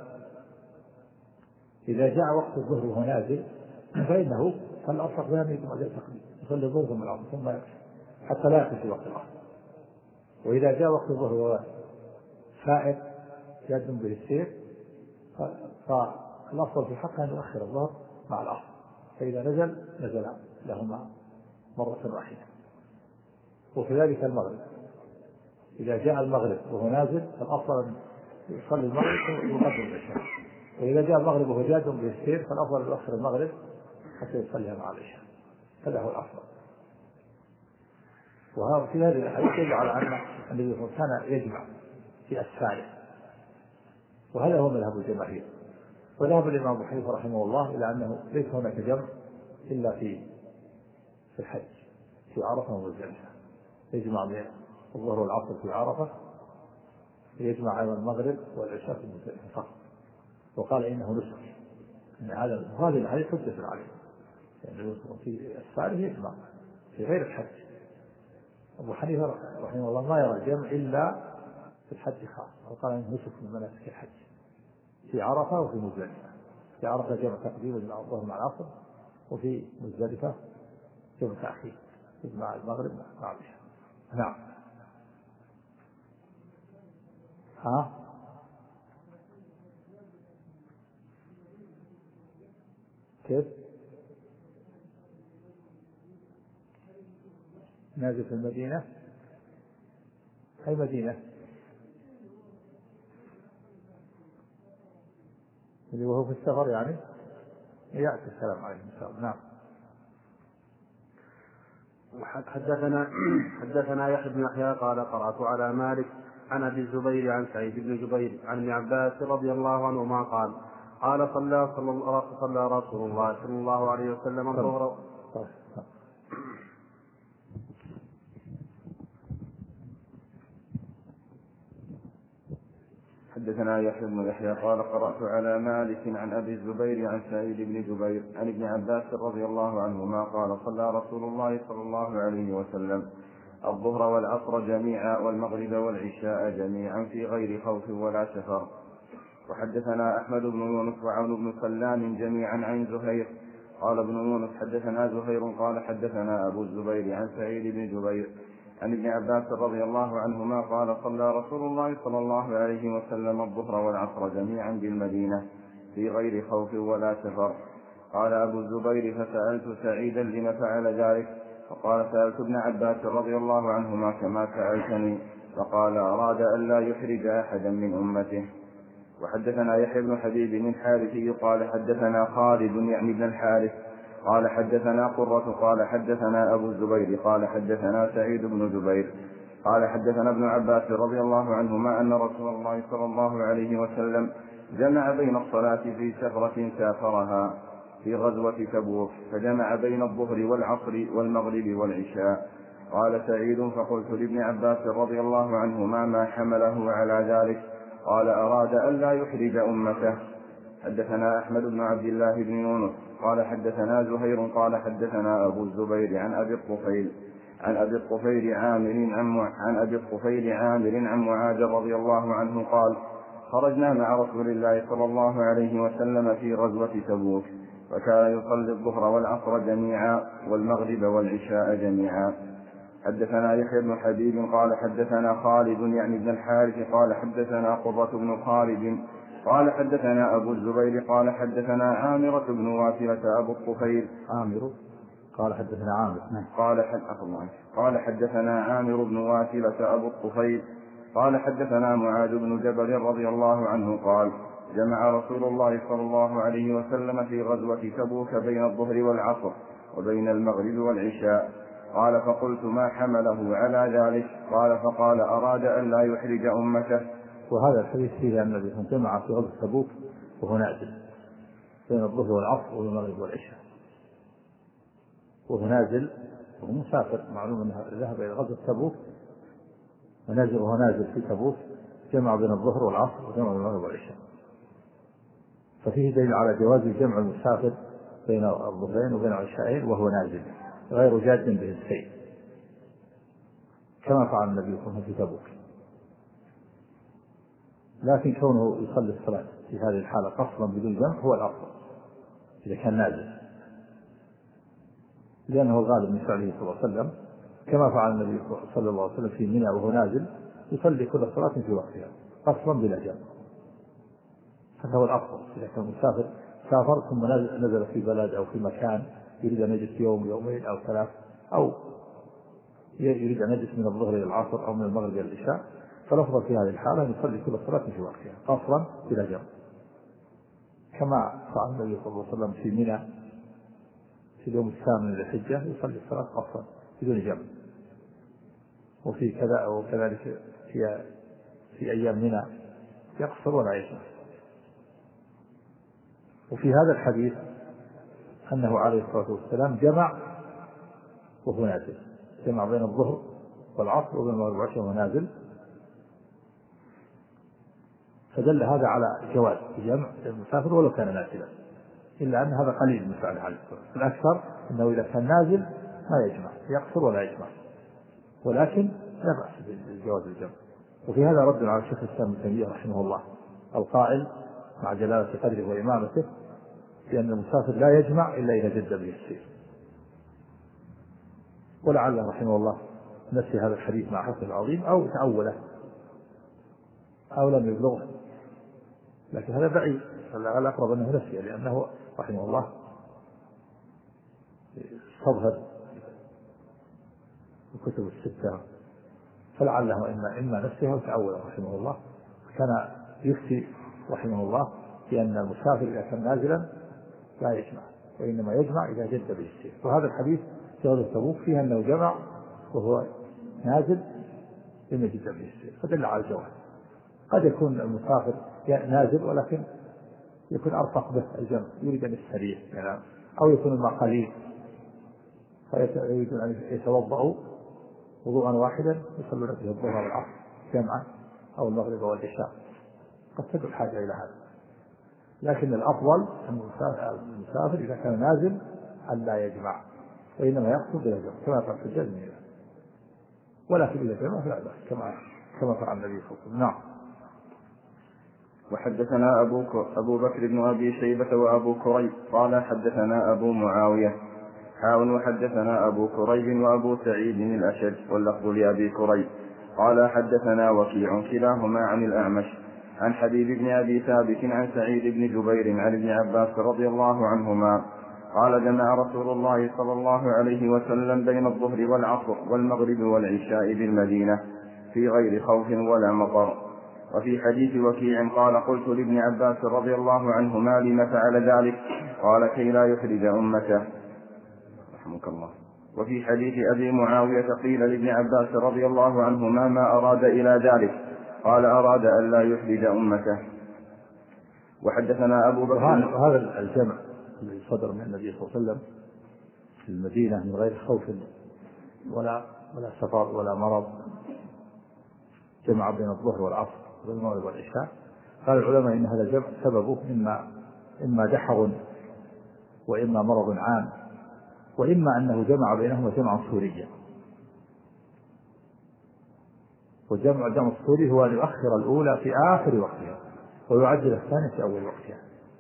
إذا جاء وقت الظهر وهو نازل فإنه فالأرفق بها من جمع تقديم، يصلي الظهر ثم العصر ثم يكفي حتى لا يكفي في وقت العصر. وإذا جاء وقت الظهر وهو فائق جاد به السير فالأفضل في حقه أن يؤخر الظهر مع العصر، فإذا نزل نزل لهما مرة واحدة. وكذلك المغرب إذا جاء المغرب وهو نازل فالأفضل أن يصلي المغرب ويقدم العشاء، وإذا جاء المغرب وهو جاد به السير فالأفضل أن يؤخر المغرب حتى يصليها مع العشاء، هذا هو الأفضل. وهذا في هذه الحديث يدل على أن النبي صلى الله عليه وسلم كان يجمع في أسفاره، وهذا هو مذهب الجماهير. وذهب الإمام أبو حنيفة رحمه الله إلى أنه ليس هناك جمع إلا في في الحج في عرفة ومزدلفة، يجمع بين الظهر والعصر في عرفة، يجمع أيضا المغرب والعشاء في مزدلفة فقط. وقال إنه نسك، إن هذا هذه الحديث حجة عليه، يعني في أسفاره يجمع في غير الحج. أبو حنيفة رحمه الله ما يرى الجمع إلا في الحج خاصة، وقال إنه نسك من مناسك الحج في عرفة وفي مزدلفة. في عرفة جمع تقديم الظهر مع العصر، وفي مزدلفة جمع تأخير مع المغرب مع العشاء. نعم. ها كيف نازل في المدينة؟ أي مدينة؟ اللي وهو في السفر يعني يأتي السلام عليكم إن شاء الله. نعم. حدثنا حدثنا يحيى بن يحيى قال قرأت على مالك عن أبي الزبير عن سعيد بن جبير عن ابن عباس رضي الله عنهما قال قال صلى صلى رسول الله صلى الله عليه وسلم الظهر. حدثنا يحيى بن يحيى قال قرأت على مالك عن أبي الزبير عن سعيد بن جبير عن ابن عباس رضي الله عنهما قال صلى رسول الله صلى الله عليه وسلم الظهر والعصر جميعا والمغرب والعشاء جميعا في غير خوف ولا سفر. وحدثنا أحمد بن يونس وعون بن سلام جميعا عن زهير قال ابن يونس حدثنا زهير قال حدثنا أبو الزبير عن سعيد بن جبير عن ابن عباس رضي الله عنهما قال صلى رسول الله صلى الله عليه وسلم الظهر والعصر جميعا بالمدينة في غير خوف ولا سفر. قال أبو الزبير فسألت سعيدا لم فعل ذلك، فقال سألت ابن عباس رضي الله عنهما كما سألتني، فقال أراد أن لا يحرج أحدا من أمته. وحدثنا يحيى بن حبيب الحارثي قال حدثنا خالد يعني بن الحارث قال حدثنا قرة قال حدثنا أبو الزبير قال حدثنا سعيد بن جبير قال حدثنا ابن عباس رضي الله عنهما أن رسول الله صلى الله عليه وسلم جمع بين الصلاة في سفرة سافرها في غزوة تبوك، فجمع بين الظهر والعصر والمغرب والعشاء. قال سعيد فقلت لابن عباس رضي الله عنهما ما حمله على ذلك؟ قال أراد أن لا يحرج أمته. حدثنا أحمد بن عبد الله بن يونس قال حدثنا زهير قال حدثنا أبو الزبير عن أبي الطفيل عن أبي الطفيل عامر عن, عن أبي الطفيل عامر عن معاذ رضي الله عنه قال خرجنا مع رسول الله صلى الله عليه وسلم في غزوة تبوك، وكان يصلي الظهر والعصر جميعا والمغرب والعشاء جميعا. حدثنا يحيى بن حبيب قال حدثنا خالد يعني بن الحارث قال حدثنا قرة بن خالد قال حدثنا أبو الزبير قال حدثنا عامرة بن واثلة أبو الطفيل عامر قال حدثنا عامر قال حدثنا قال حدثنا عامر بن واثلة أبو الطفيل قال حدثنا معاذ بن جبل رضي الله عنه قال جمع رسول الله صلى الله عليه وسلم في غزوة تبوك بين الظهر والعصر وبين المغرب والعشاء. قال فقلت ما حمله على ذلك؟ قال فقال أراد أن لا يحرج أمته. وهذا الحديث فيه أن النبي جمع في غزوة تبوك وهو نازل بين الظهر والعصر والمغرب والعشاء، وهو نازل وهو مسافر، معلوم أنه ذهب إلى غزوة تبوك ونازل وهو نازل في تبوك جمع بين الظهر والعصر وجمع بين المغرب والعشاء، ففيه دليل على جواز جمع المسافر بين الظهرين وبين العشاءين وهو نازل غير جاد به السير. كما فعل النبي صلى الله عليه وسلم في تبوك. لكن كونه يصلي الصلاة في هذه الحالة قصرا بدون جمع هو الأفضل إذا كان نازل، لأنه الغالب من فعله صلى الله عليه وسلم كما فعل النبي صلى الله عليه وسلم في منى وهو نازل يصلي كل صلاة في وقتها قصرا بلا جمع. هذا هو الأفضل إذا كان مسافر سافر ثم نزل في بلد أو في مكان يريد أن يجلس يوم يومين أو ثلاث، أو يريد أن يجلس من الظهر إلى العصر أو من المغرب إلى العشاء، فالأفضل في هذه الحالة أن يصلي كل صلاة في وقتها قصرا بلا جمع، كما فعل النبي صلى الله عليه وسلم في منى في اليوم الثامن من الحجة يصلي الصلاة قصرا بدون جمع. وفي كذا وكذلك في في أيام منى يقصر ولا يجمع. وفي هذا الحديث أنه عليه الصلاة والسلام جمع وهو نازل، جمع بين الظهر والعصر وبين المغرب والعشاء وهو نازل، فدل هذا على جواز جمع المسافر ولو كان نازلا، إلا أن هذا قليل من فعل عليه الصلاة والسلام. الأكثر أنه إذا كان نازل ما يجمع، يقصر ولا يجمع، ولكن لا بأس بالجواز الجمع. وفي هذا رد على الشيخ الإسلام ابن تيمية رحمه الله القائل مع جلالة قدره وإمامته بأن المسافر لا يجمع إلا إذا جد به السير. ولعله رحمه الله نسي هذا الحديث مع حسن العظيم أو تأوله أو لم يبلغه، لكن هذا بعيد، الأقرب أنه نسي، لأنه رحمه الله استظهر الكتب الستة، فلعله إما إما نسيه أو تأوله رحمه الله. كان يفتي رحمه الله بأن المسافر إذا كان نازلا لا يجمع، وإنما يجمع إذا جد به السير. وهذا الحديث في غزوة تبوك فيها أنه جمع وهو نازل لم يجد به السير، فدل على الجواز. قد يكون المسافر نازل ولكن يكون أرفق به الجمع، يريد أن يستريح يعني، أو يكون الماء قليل فيريد أن يتوضأوا وضوءا واحدا يصلون به الظهر والعصر جمعا أو المغرب والعشاء، قد تدعو الحاجة إلى هذا. لكن الأفضل أن المسافر إذا كان نازل أن لا يجمع، وإنما يقصد بلا جمع كما فعل في الجزم، ولكن إذا جمع فلا بأس كما كما فعل النبي صلى الله عليه وسلم. نعم. وحدثنا أبو, أبو بكر بن أبي شيبة وأبو كريب قال حدثنا أبو معاوية حاول وحدثنا أبو كريب وأبو سعيد الأشج واللفظ لأبي كريب قال حدثنا وكيع كلاهما عن الأعمش عن حبيب بن أبي ثابت عن سعيد بن جبير عن ابن عباس رضي الله عنهما قال جمع رسول الله صلى الله عليه وسلم بين الظهر والعصر والمغرب والعشاء بالمدينة في غير خوف ولا مطر. وفي حديث وكيع قال قلت لابن عباس رضي الله عنهما لم فعل ذلك قال كي لا يحرج أمته رحمك الله. وفي حديث أبي معاوية قيل لابن عباس رضي الله عنهما ما أراد إلى ذلك قال أراد أن لا يحرج أمته. وحدثنا أبو بكر وهذا الجمع الذي صدر من النبي صلى الله عليه وسلم في المدينة من غير خوف ولا ولا سفر ولا مرض، جمع بين الظهر والعصر والمغرب والعشاء. قال العلماء إن هذا الجمع سببه إما إما دحر وإما مرض عام، وإما أنه جمع بينهما جمعا سوريا. والجمع الجمع السوري هو أن يؤخر الأولى في آخر وقتها ويعجل الثانية في أول وقتها،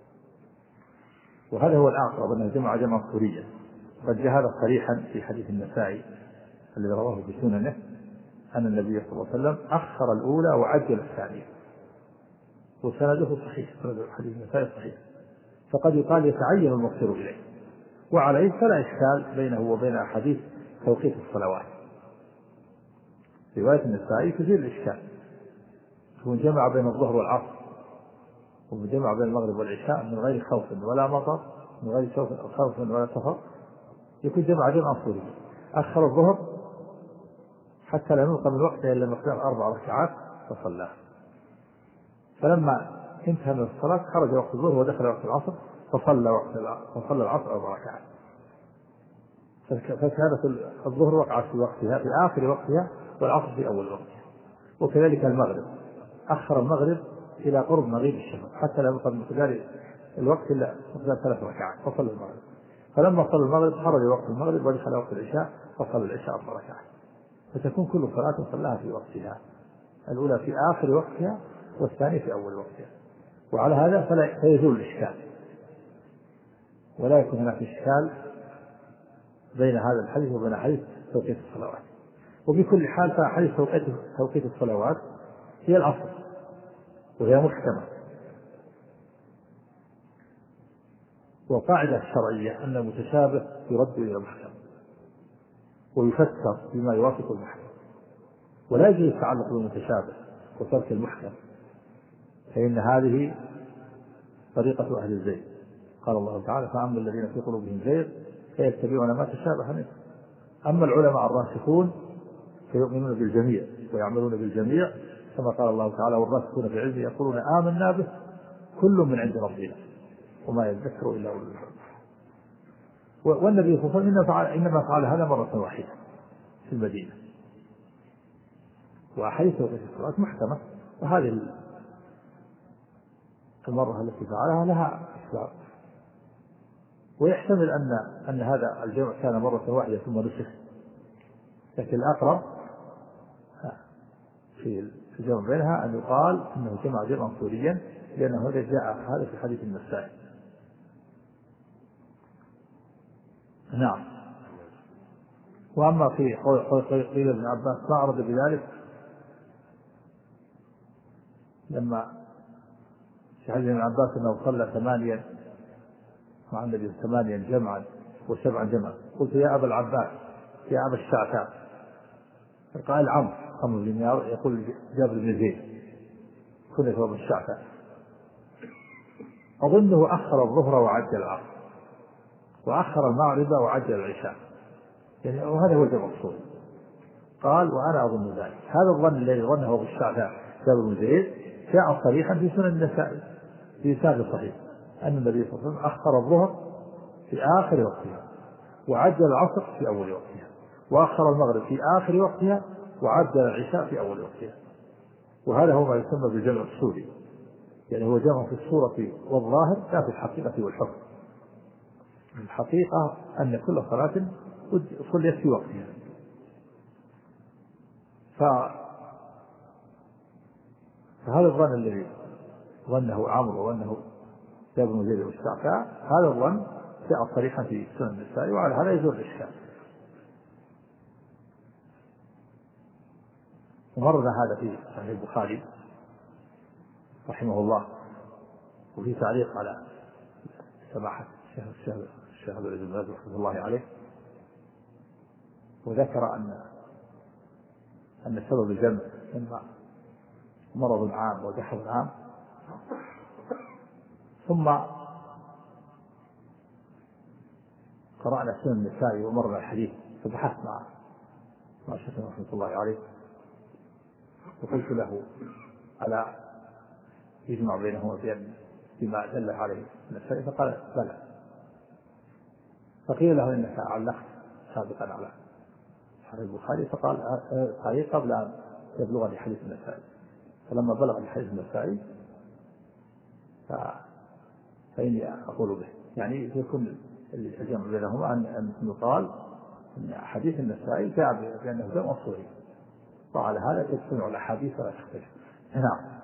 وهذا هو الأقرب أنه جمع جمعا سوريا. قد جاء هذا صريحا في حديث النسائي الذي رواه في سننه أن النبي صلى الله عليه وسلم أخر الأولى وعجل الثانية، وسنده صحيح، سند الحديث النسائي صحيح، فقد يقال يتعين المصير إليه، وعليه فلا إشكال بينه وبين أحاديث توقيت الصلوات. رواية النسائي تزيل الإشكال، هو جمع بين الظهر والعصر وجمع بين المغرب والعشاء من غير خوف ولا مطر، من غير خوف ولا سفر، يكون جمع جمع صوري. أخر الظهر حتى لا ينقى من وقته إلا مقدار أربع ركعات فصلى، فلما انتهى من الصلاة خرج وقت الظهر ودخل وقت العصر فصلى وقت فصلى العصر أربع ركعات، فكانت الظهر وقعت في وقتها في آخر وقتها والعصر في أول وقتها. وكذلك المغرب أخر المغرب إلى قرب مغيب الشفق حتى لا ينقى من مقدار الوقت إلا مقدار ثلاث ركعات فصلى المغرب، فلما صلى المغرب خرج وقت المغرب ودخل وقت العشاء فصلى العشاء أربع ركعات. فتكون كل صلاة صلاها في وقتها، الأولى في آخر وقتها والثانية في أول وقتها. وعلى هذا فلا فيزول الإشكال، ولا يكون هناك إشكال بين هذا الحديث وبين حديث توقيت الصلوات. وبكل حال فحديث توقيت الصلوات هي الأصل وهي محكمة. وقاعدة الشرعية أن المتشابه يرد إلى المحكم ويفسر بما يوافق المحكم، ولا يجوز التعلق بالمتشابه وترك المحكم، فإن هذه طريقة أهل الزيغ. قال الله تعالى: فأما الذين في قلوبهم زيغ فيتبعون ما تشابه منه. أما العلماء الراسخون فيؤمنون بالجميع ويعملون بالجميع، كما قال الله تعالى: والراسخون في العلم يقولون آمنا به كل من عند ربنا وما يذكر إلا أولو الألباب. والنبي صلى الله عليه وسلم إنما فعل هذا مرة واحدة في المدينة، وأحاديث توقيت الصلاة محكمة، وهذه المرة التي فعلها لها أسباب. ويحتمل أن أن هذا الجمع كان مرة واحدة ثم نسخ، لكن الأقرب في الجمع بينها أن يقال أنه جمع جمعا صوريا، لأنه هذا جاء هذا في حديث النسائي. نعم. وأما في قيل ابن عباس ما أرد بذلك لما في حديث ابن عباس أنه صلى ثمانيا مع النبي ثمانيا جمعا وسبعا جمعا. قلت: يا أبا العباس يا أبا الشعثاء. قال عمرو عمرو بن دينار يقول جابر بن زيد كنية أبو الشعثاء: أظنه أخر الظهر وعجل العصر وأخر المغرب وعجل العشاء، يعني وهذا هو المقصود. قال: وأنا أظن ذلك. هذا الظن الذي ظنه أبو الشعثاء جابر بن زيد جاء صريحا في سنن النسائي في إسناد صحيح أن النبي صلى الله عليه وسلم أخر الظهر في آخر وقتها وعجل العصر في أول وقتها، وأخر المغرب في آخر وقتها وعجل العشاء في أول وقتها. وهذا هو ما يسمى بالجمع الصوري، يعني هو جمع في الصورة والظاهر لا في الحقيقة والحكم. الحقيقة أن كل صلاة صليت في وقتها. فهذا الظن الذي ظنه عمرو وأنه جابر بن زيد والشعثاء، هذا الظن جاء صريحا في سنن النسائي، وعلى هذا يزول الإشكال. ومرنا هذا في صحيح البخاري رحمه الله، وفي تعليق على سماحة الشيخ الشيخ عبد العزيز بن باز رحمه الله عليه، وذكر أن أن سبب الجمع إما مرض عام وجحظ عام. ثم قرأنا سنن النسائي ومرنا الحديث، فبحثت مع مع شيخنا رحمه الله عليه، وقلت له على يجمع بينهما بما دل عليه النسائي، فقال: بلى. فقيل له: إنك علقت سابقا على صحيح البخاري. فقال: هذه قبل أن يبلغني حديث النسائي. فلما بلغ حديث النسائي فإني أقول به، يعني يكون الجمع بينهما أن يقال أن حديث النسائي جاء بأنه جمع صوري، وعلى هذا تجتمع الأحاديث ولا تختلف. نعم.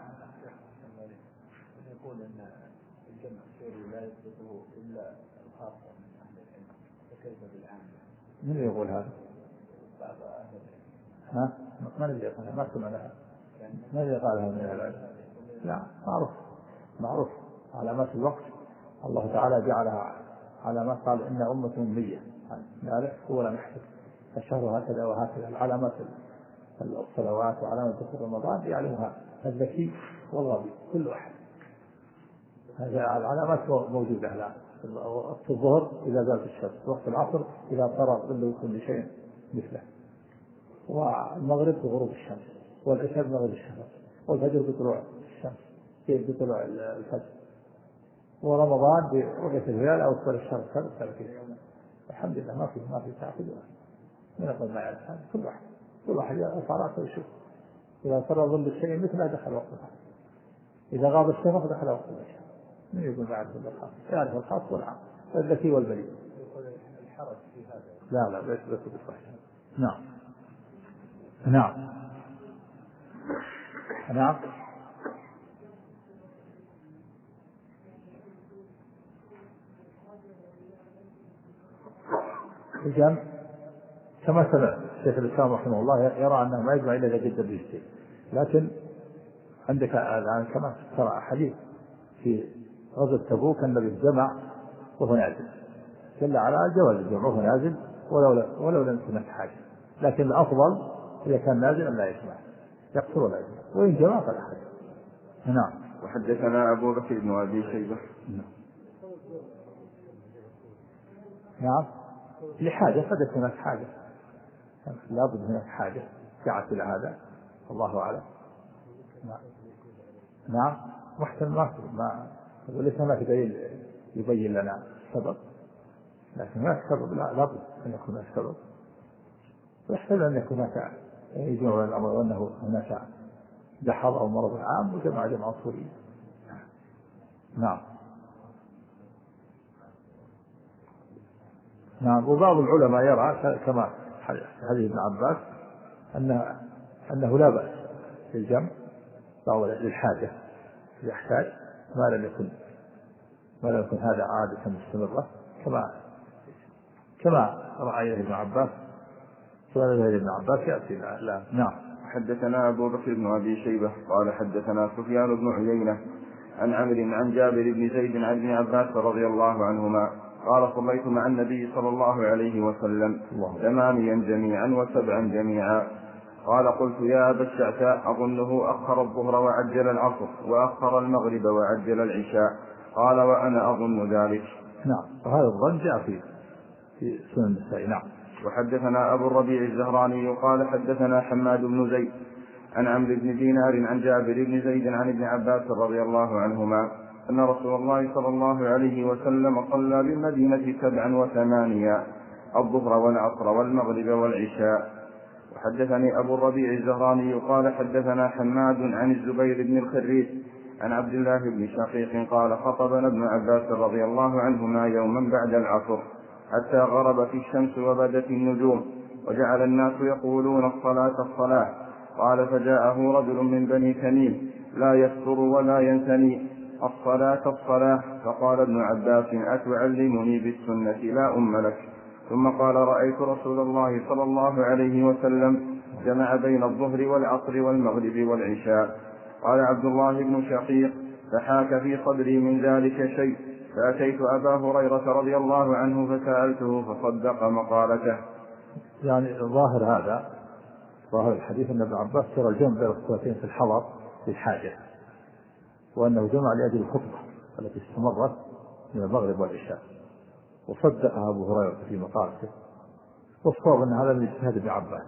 يقول أن الجمع الصوري لا يثبته إلا الخاصة من أهل العلم، فكيف بالعام؟ من يقول هذا؟ بعض أهل العلم. ها؟ ما الذي يقول؟ ما سمعناها. ما الذي قالها من أهل العلم؟ لا، معروف معروف علامات الوقت الله تعالى جعلها علامات، قال: إن أمة أمية لا نحسب ولا نحسب، الشهر هكذا وهكذا. العلامات الصلوات وعلامات دخول رمضان يعلمها الذكي والغبي كل واحد. هذه العلامات موجودة الآن. وقت الظهر إذا زالت الشمس، وقت العصر إذا صار ظل كل شيء مثله، والمغرب بغروب الشمس، والعشاء بمغرب الشمس، والفجر بطلوع الشمس بطلوع الفجر، ورمضان برؤية الهلال أو اصفر الشهر كذا ثلاثين يوما. الحمد لله ما في ما في تعقيد من يقول ما يعرف هذا. كل واحد كل واحد يرفع راسه ويشوف. إذا صار ظل الشيء مثله دخل وقتها، إذا غاب الشفق دخل وقت العشاء. من يقول ما يعرف الخاص؟ يعرف الخاص والعام، الذكي والبليد. الحرج في هذا؟ لا لا ليس ليس بصحيح. نعم. نعم نعم الجمع كما سمع الشيخ الإسلام رحمه الله يرى أنه ما يجمع إلا إذا جد به الشيء، لكن عندك الآن كما ترى حديث في غزوة تبوك النبي جمع وهو نازل، دل على جواز الجمع وهو نازل ولو ولو لم يكن حاجة، لكن الأفضل إذا كان نازلا لا يجمع، يقصر ولا يجمع، وإن جمع فلا حاجة. نعم. وحدثنا أبو بكر بن أبي شيبة. نعم لحاجة، قد يكون هناك حاجة، لابد هناك حاجة دعت إلى هذا، الله أعلم. نعم نعم محسن ما ما وليس هناك دليل يبين لنا السبب، لكن هناك سبب لا لابد أن يكون هناك سبب، ويحتمل أن يكون هناك يجمع الأمر وأنه هناك دحض أو مرض عام وجمع جمع صوري. نعم نعم. وبعض العلماء يرى كما حديث ابن عباس أن أنه لا بأس بالجمع بعض للحاجة إذا احتاج، ما لم يكن ما لم يكن هذا عادة مستمرة، كما كما رأى ابن عباس سؤال ابن عباس يأتي. لا. نعم. حدثنا أبو بكر بن أبي شيبة قال حدثنا سفيان بن عيينة عن عمرو عن جابر بن زيد عن ابن عباس رضي الله عنهما قال صليت مع النبي صلى الله عليه وسلم ثمانيا جميعا وسبعا جميعا. قال قلت يا أبا الشعثاء أظنه أخر الظهر وعجل العصر وأخر المغرب وعجل العشاء. قال وأنا أظن ذلك. نعم. وهذا الظن جاء في في سنن النسائي. نعم. وحدثنا أبو الربيع الزهراني قال حدثنا حماد بن زيد عن عمرو بن دينار عن جابر بن زيد عن ابن عباس رضي الله عنهما أن رسول الله صلى الله عليه وسلم صلى بالمدينة سبعا وثمانيا الظهر والعصر والمغرب والعشاء. وحدثني أبو الربيع الزهراني قال حدثنا حماد عن الزبير بن الخريج عن عبد الله بن شقيق قال خطبنا ابن عباس رضي الله عنهما يوما بعد العصر حتى غربت الشمس وبدت النجوم وجعل الناس يقولون الصلاة الصلاة. قال فجاءه رجل من بني تميم لا يستر ولا ينثني الصلاة الصلاة. فقال ابن عباس أتعلمني بالسنة لا أم لك. ثم قال رأيت رسول الله صلى الله عليه وسلم جمع بين الظهر والعصر والمغرب والعشاء. قال عبد الله بن شقيق فحاك في صدري من ذلك شيء فأتيت أبا هريرة رضي الله عنه فسألته فصدق مقالته. يعني ظاهر هذا ظاهر الحديث أن ابن عباس ترى الجمع بين الصلاتين في الحضر للحاجة، وأنه جمع لأجل الخطبة التي استمرت من المغرب والعشاء، وصدقها أبو هريرة في مقالته. والصواب أن هذا من اجتهاد ابن عباس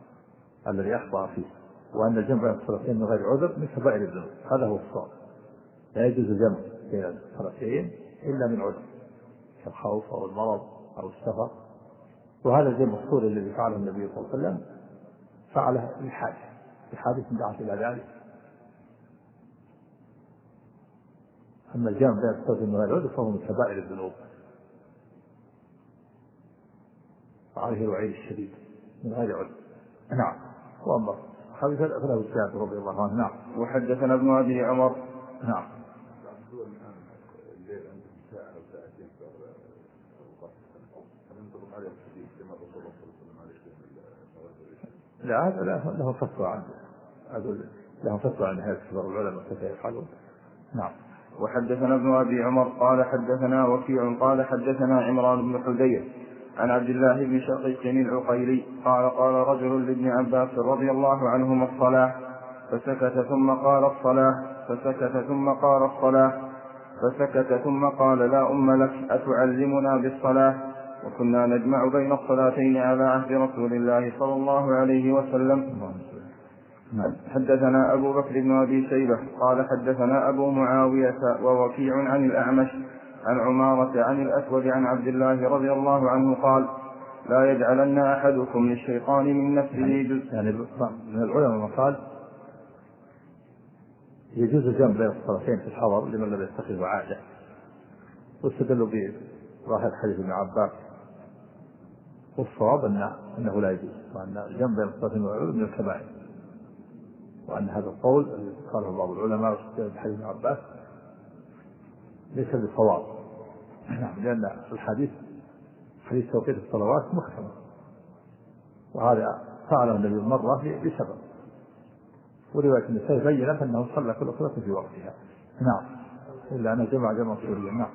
الذي أخطأ فيه، وأن الجمع بين الصلاتين من غير عذر من كبائر الذنوب. هذا هو الصواب، لا يجوز الجمع بين الصلاتين إلا من عذر كالخوف أو المرض أو السفر. وهذا زي المقصود الذي فعله النبي صلى الله عليه وسلم فعله للحاجة، الحادث دعت إلى ذلك. أما الجمع بين الصلاتين من غير عذر فهو من كبائر الذنوب، عليه الوعيد الشديد من غير عذر. نعم. وأما حديث فله الشافعي رضي الله عنه. نعم. وحدثنا ابن أبي عمر. نعم. لا هذا له فتوى عن أقول له فتوى عن هذا كبار العلماء كيف يفعلون. نعم. وحدثنا ابن أبي عمر قال حدثنا وكيع قال حدثنا عمران بن حدير عن عبد الله بن شقيق العقيلي قال قال رجل لابن عباس رضي الله عنهما الصلاة فسكت ثم قال الصلاة فسكت ثم قال الصلاة فسكت ثم قال لا أم لك أتعلمنا بالصلاة. وكنا نجمع بين الصلاتين على عهد رسول الله صلى الله عليه وسلم. حدثنا أبو بكر بن أبي شيبة قال حدثنا أبو معاوية ووكيع عن الأعمش عن عمارة عن الأسود عن عبد الله رضي الله عنه قال لا يجعلن أحدكم للشيطان من نفسه جزء. يعني من العلماء من قال يجوز الجمع بين الصلاتين في الحضر لمن لم يتخذ عادة، واستدلوا بظاهر حديث ابن عباس والصواب أنه, أنه لا يجوز، وأن الجمع بين الصلاتين والعود من الكبائر، وأن هذا القول الذي قاله بعض العلماء في حديث ابن عباس ليس بصواب. نعم، لأن الحديث حديث توقيت الصلوات محكم، وهذا فعله النبي مرة بسبب، ورواية النسائي بينت أنه صلى كل صلاة في وقتها. نعم، إلا أنه جمع جمع سوريا. نعم.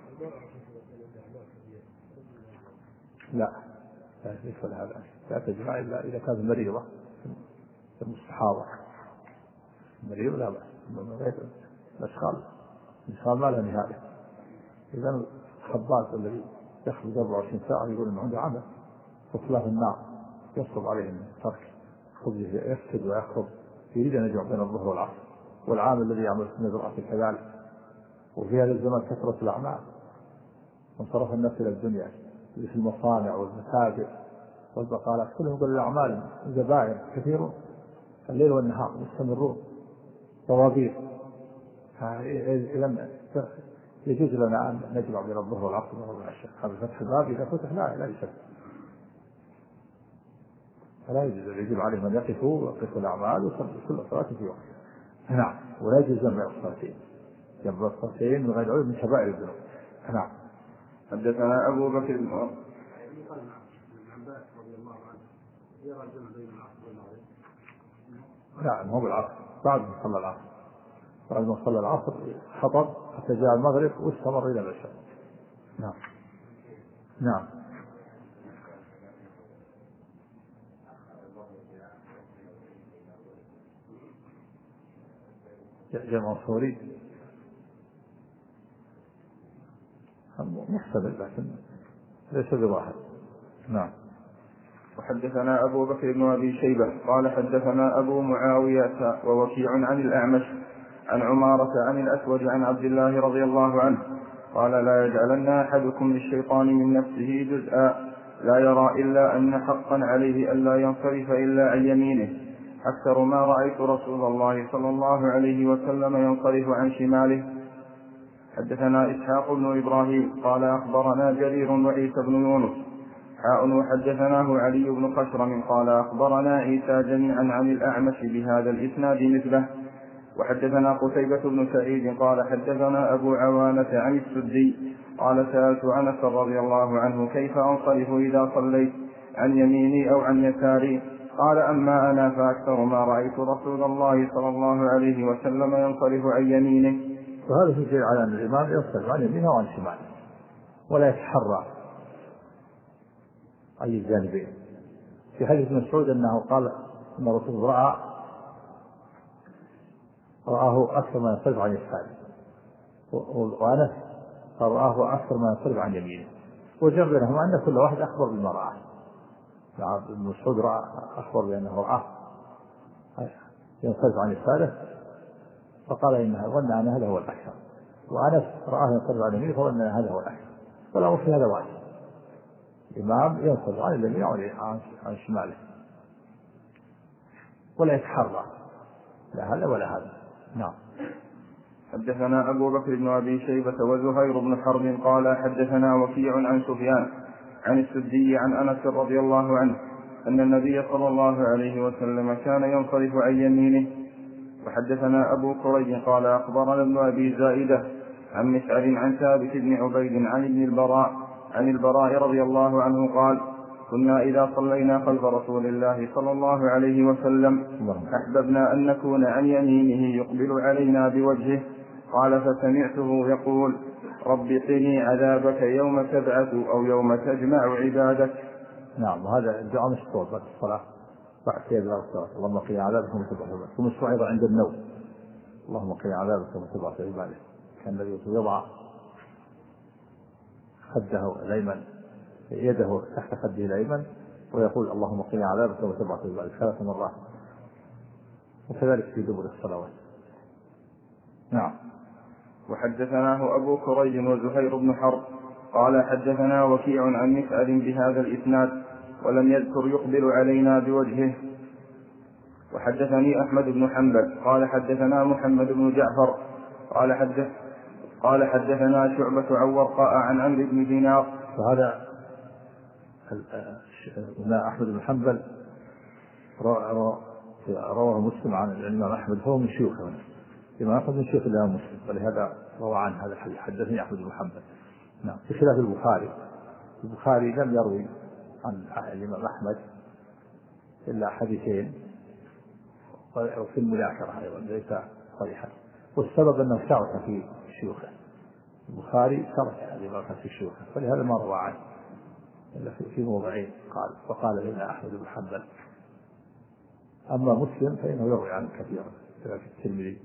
لا لا ليس لها الآن، لا تجمع إلا إذا كانت مريضة المستحاضة، مريض لا بأس، الأشغال الأشغال ما لها نهاية. إذا الخباز الذي يخرج أربع وعشرين ساعة يقول أنه عنده عمل فصلاه النار يصب عليه من ترك خبزه، يفسد ويخرج، يريد أن يجمع بين الظهر والعصر، والعامل الذي يعمل في المزرعة كذلك. وفي هذا الزمان كثرة الأعمال وانصرف الناس إلى الدنيا في المصانع والمتاجر والبقالات، كلهم يقول الأعمال زبائن كثير الليل والنهار مستمرون طوابير. إذا يجوز لنا أن نجمع بين الظهر والعصر والعشاء. هذا فتح الباب إذا فتح لا لا يشد، فلا يجوز، يجب عليهم أن يقفوا ويقفوا الأعمال ويصلوا كل صلاة في وقتها. نعم، ولا يجوز جمع الصلاتين، جمع الصلاتين من غير علم من كبائر الذنوب. نعم. حدثنا أبو بكر بن عمر. نعم، هو بالعصر بعد ما صلى العصر، بعد ما صلى العصر خطب حتى جاء المغرب واستمر إلى العشاء. نعم. نعم. جمع صوري محتمل لكن ليس بواحد. نعم. وحدثنا أبو بكر بن أبي شيبة قال حدثنا أبو معاوية ووكيع عن الأعمش عن عمارة عن الأسود عن عبد الله رضي الله عنه قال لا يجعلن أحدكم للشيطان من نفسه جزءا لا يرى إلا أن حقا عليه ألا ينصرف إلا عن يمينه أكثر ما رأيت رسول الله صلى الله عليه وسلم ينصرف عن شماله. حدثنا إسحاق بن إبراهيم قال أخبرنا جرير وعيسى بن يونس حاء وحدثناه علي بن خشرم قال أخبرنا عيسى جميعا عن الأعمش بهذا الإسناد مثله. وحدثنا قتيبة بن سعيد قال حدثنا أبو عوانة عن السدي قال سألت أنس رضي الله عنه كيف أنصرف إذا صليت عن يميني أو عن يساري قال أما أنا فأكثر ما رأيت رسول الله صلى الله عليه وسلم ينصرف عن يمينه. وهذا في شيء على أن الإمام ينصرف عن يمينه وعن شماله ولا يتحرى أي الجانبين. في حديث مسعود أنه قال أن الرسول رأى رآه أكثر ما ينصرف عن يساره، وأنس رآه أكثر ما ينصرف عن يمينه، وجمع بينهما أن كل واحد أخبر بما رآه. ابن مسعود رأى أخبر بأنه رآه ينصرف عن يساره فقال إنها ظن أن هذا هو الأكثر، وأنس رآه ينصرف عن يمينه فظن أن هذا هو الأكثر. فلا في هذا واحد، الإمام ينصرف عن اليمين عن شماله ولا يتحرى لا هذا ولا هذا. نعم. حدثنا أبو بكر بن أبي شيبة وزهير بن حرب قال حدثنا وكيع عن سفيان عن السدي عن أنس رضي الله عنه أن النبي صلى الله عليه وسلم كان ينصرف عن يمينه. وحدثنا أبو كريب قال أخبرنا ابن أبي زائدة عن مسعر عن ثابت بن عبيد عن ابن البراء عن البراء رضي الله عنه قال كنا إذا صلينا خلف رسول الله صلى الله عليه وسلم أحببنا أن نكون عن يمينه يقبل علينا بوجهه قال فسمعته يقول رب قني عذابك يوم تبعث أو يوم تجمع عبادك. نعم، وهذا الدعاء مشروع بعد الصلاة بعد سيد الصلاة اللهم قني عذابك يوم تبعث عبادك، ثم مشروع أيضا عند النوم اللهم قني عذابك يوم تبعث عبادك. كان النبي يضع خده الأيمن يده تحت خده الأيمن ويقول اللهم قني عذابك يوم تبعث عبادك ثلاث مرات، وكذلك في دبر الصلوات. نعم. وحدثناه أبو كريب وزهير بن حرب قال حدثنا وكيع عن مسعر بهذا الإسناد ولم يذكر يقبل علينا بوجهه. وحدثني أحمد بن حنبل قال حدثنا محمد بن جعفر قال حدث قال حدثنا شعبة عن ورقاء عن عمرو بن دينار. وهذا أحمد بن حنبل رواه مسلم عن الإمام أحمد فهو من شيوخه. الإمام أحمد من شيوخ الإمام مسلم، ولهذا روى عن هذا الحديث حدثني أحمد بن حنبل. نعم. بخلاف البخاري، البخاري لم يروي عن الإمام أحمد إلا حديثين وفي المذاكرة أيضا ليس صريحا، والسبب أنه شرك في شيوخه. البخاري شرك الإمام في شيوخه، فلهذا ما روى عنه إلا في موضعين قال وقال لنا أحمد بن حنبل. أما مسلم فإنه يروي عنه كثيرا في الترمذي.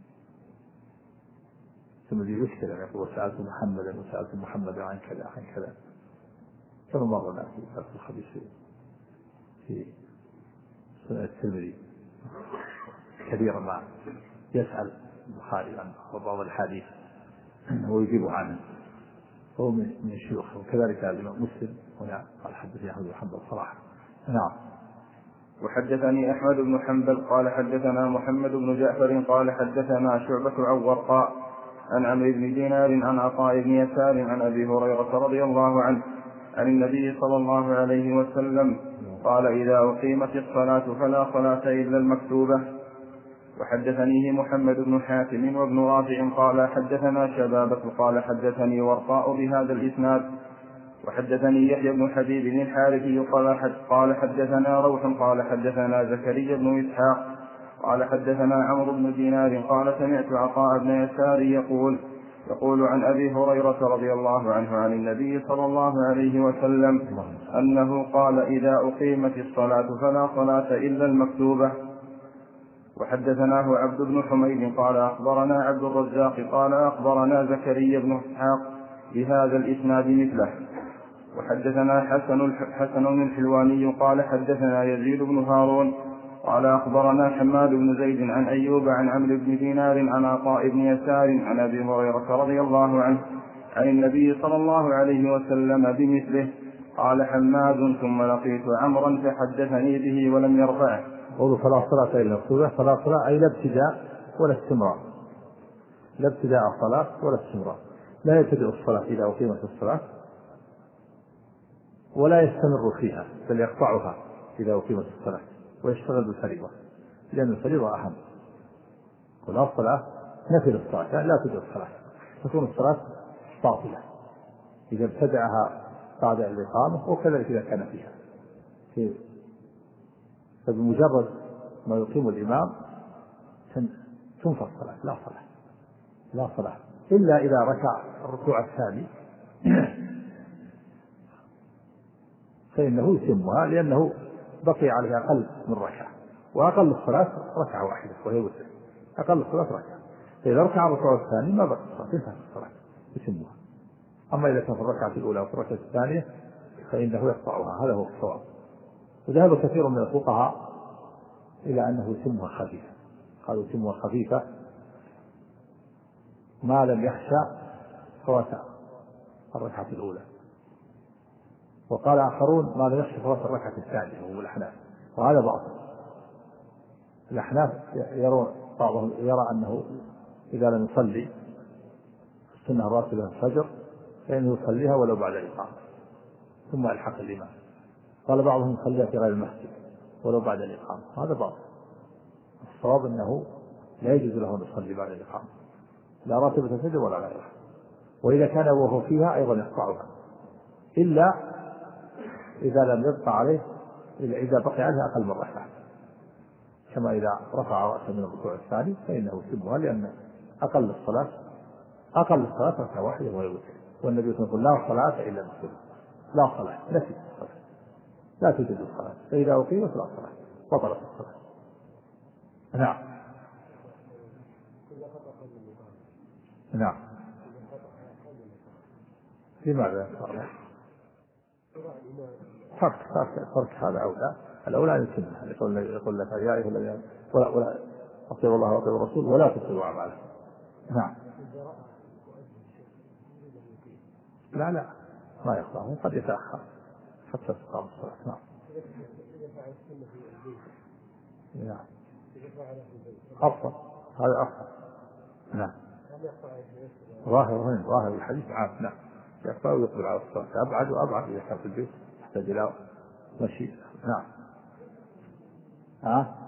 الترمذي يشكل أن يقول وسألت محمدا وسألت محمدا عن كذا عن كذا، كما مر لنا في درس الحديث في سنة الترمذي كثيرا ما يسأل البخاري عن بعض الحديث ويجيب عنه، هو من شيوخه. وكذلك الإمام مسلم هنا قال حدثني أحمد بن حنبل صراحة. نعم. وحدثني أحمد بن حنبل قال حدثنا محمد بن جعفر قال حدثنا شعبة عن ورقاء عن عمرو بن دينار عن عطاء بن يسار عن أبي هريرة رضي الله عنه عن النبي صلى الله عليه وسلم قال إذا أقيمت الصلاة فلا صلاة إلا المكتوبة. وحدثنيه محمد بن حاتم وابن رافع قال حدثنا شبابة قال حدثني ورقاء بهذا الإسناد. وحدثني يحيى بن حبيب الحارثي قال حدثنا روح قال حدثنا زكريا بن إسحاق قال حدثنا عمرو بن دينار قال سمعت عطاء بن يسار يقول يقول عن أبي هريرة رضي الله عنه عن النبي صلى الله عليه وسلم أنه قال إذا أقيمت الصلاة فلا صلاة إلا المكتوبة. وحدثناه عبد بن حميد قال أخبرنا عبد الرزاق قال أخبرنا زكريا بن إسحاق بهذا الإسناد مثله. وحدثنا حسن حسن الحلواني قال حدثنا يزيد بن هارون قال أخبرنا حماد بن زيد عن أيوب عن عمرو بن دينار عن عطاء بن يسار عن أبي هريرة رضي الله عنه عن النبي صلى الله عليه وسلم بمثله. قال حماد ثم لقيت عمرا فحدثني به ولم يرفعه. قولوا فلا صلاة إلا المكتوبة، فلا صلاة أي لا ابتداء ولا استمرار، لا ابتداء الصلاة ولا استمرار، لا يبتدئ الصلاة إذا أقيمت الصلاة ولا يستمر فيها بل يقطعها إذا أقيمت الصلاة ويشتغل بالفريضة، لأن الفريضة أهم. ولا صلاة نفي الصلاة لا تبدأ الصلاة، تكون الصلاة باطلة إذا ابتدعها بعد الإقامة وكذلك إذا كان فيها. فبمجرد ما يقيم الإمام تنفى الصلاة، لا صلاة لا صلاة إلا إذا ركع الركوع الثاني فإنه يتمها، لأنه بقي عليه أقل من ركعة، وأقل الصلاة ركعة واحدة وهي وتر، أقل الصلاة ركعة. فإذا ركع الركوع الثاني ما بقي الصلاة تنتهي الصلاة يتمها. أما إذا كان في الركعة الأولى وفي الركعة الثانية فإنه يقطعها، هذا هو الصواب. وذهب كثير من الفقهاء إلى أنه يتمها خفيفة، قالوا يتمها خفيفة ما لم يخشى فوات الركعة الأولى. وقال آخرون ما لم يخشى فوات الركعة الثانية وهو الأحناف، وهذا باطل. الأحناف يرون بعضهم يرى أنه إذا لم يصلي السنة الراتبة الفجر فإنه يصليها ولو بعد الإقامة ثم يلحق الإمام. قال بعضهم يصليها في غير المسجد ولو بعد الإقامة، هذا باطل. الصواب أنه لا يجوز له أن يصلي بعد الإقامة لا راتبة الفجر ولا غيرها. وإذا كان وهو فيها أيضا يقطعها إلا إذا لم يبقى عليه إذا بقي عليه أقل من ركعة، كما إذا رفع رأسه من الركوع الثاني فإنه يتمها، لأن أقل الصلاة أقل الصلاة ركعة واحدة وهي وتر. والنبي صلى الله عليه وسلم لا صلاة إلا المكتوبة، لا صلاة نفي الصلاة، لا توجد الصلاة، فإذا أقيمت لا صلاة بطلت الصلاة. نعم نعم. لماذا فرق فرق فرق هذا أولى، الأولى أن يتمها، يقول يقول لك يا أيها الذين ولا ولا أطيعوا الله وأطيعوا الرسول ولا تبطلوا أعمالكم. نعم. لا لا ما يخطأ، قد يتأخر حتى تقام الصلاة. نعم. نعم. أفضل، هذا أفضل. نعم. ظاهر ظاهر الحديث عام. نعم. يقطع ويقبل على الصلاة، أبعد وأبعد إذا كان في البيت يحتاج إلى مشي. نعم. ها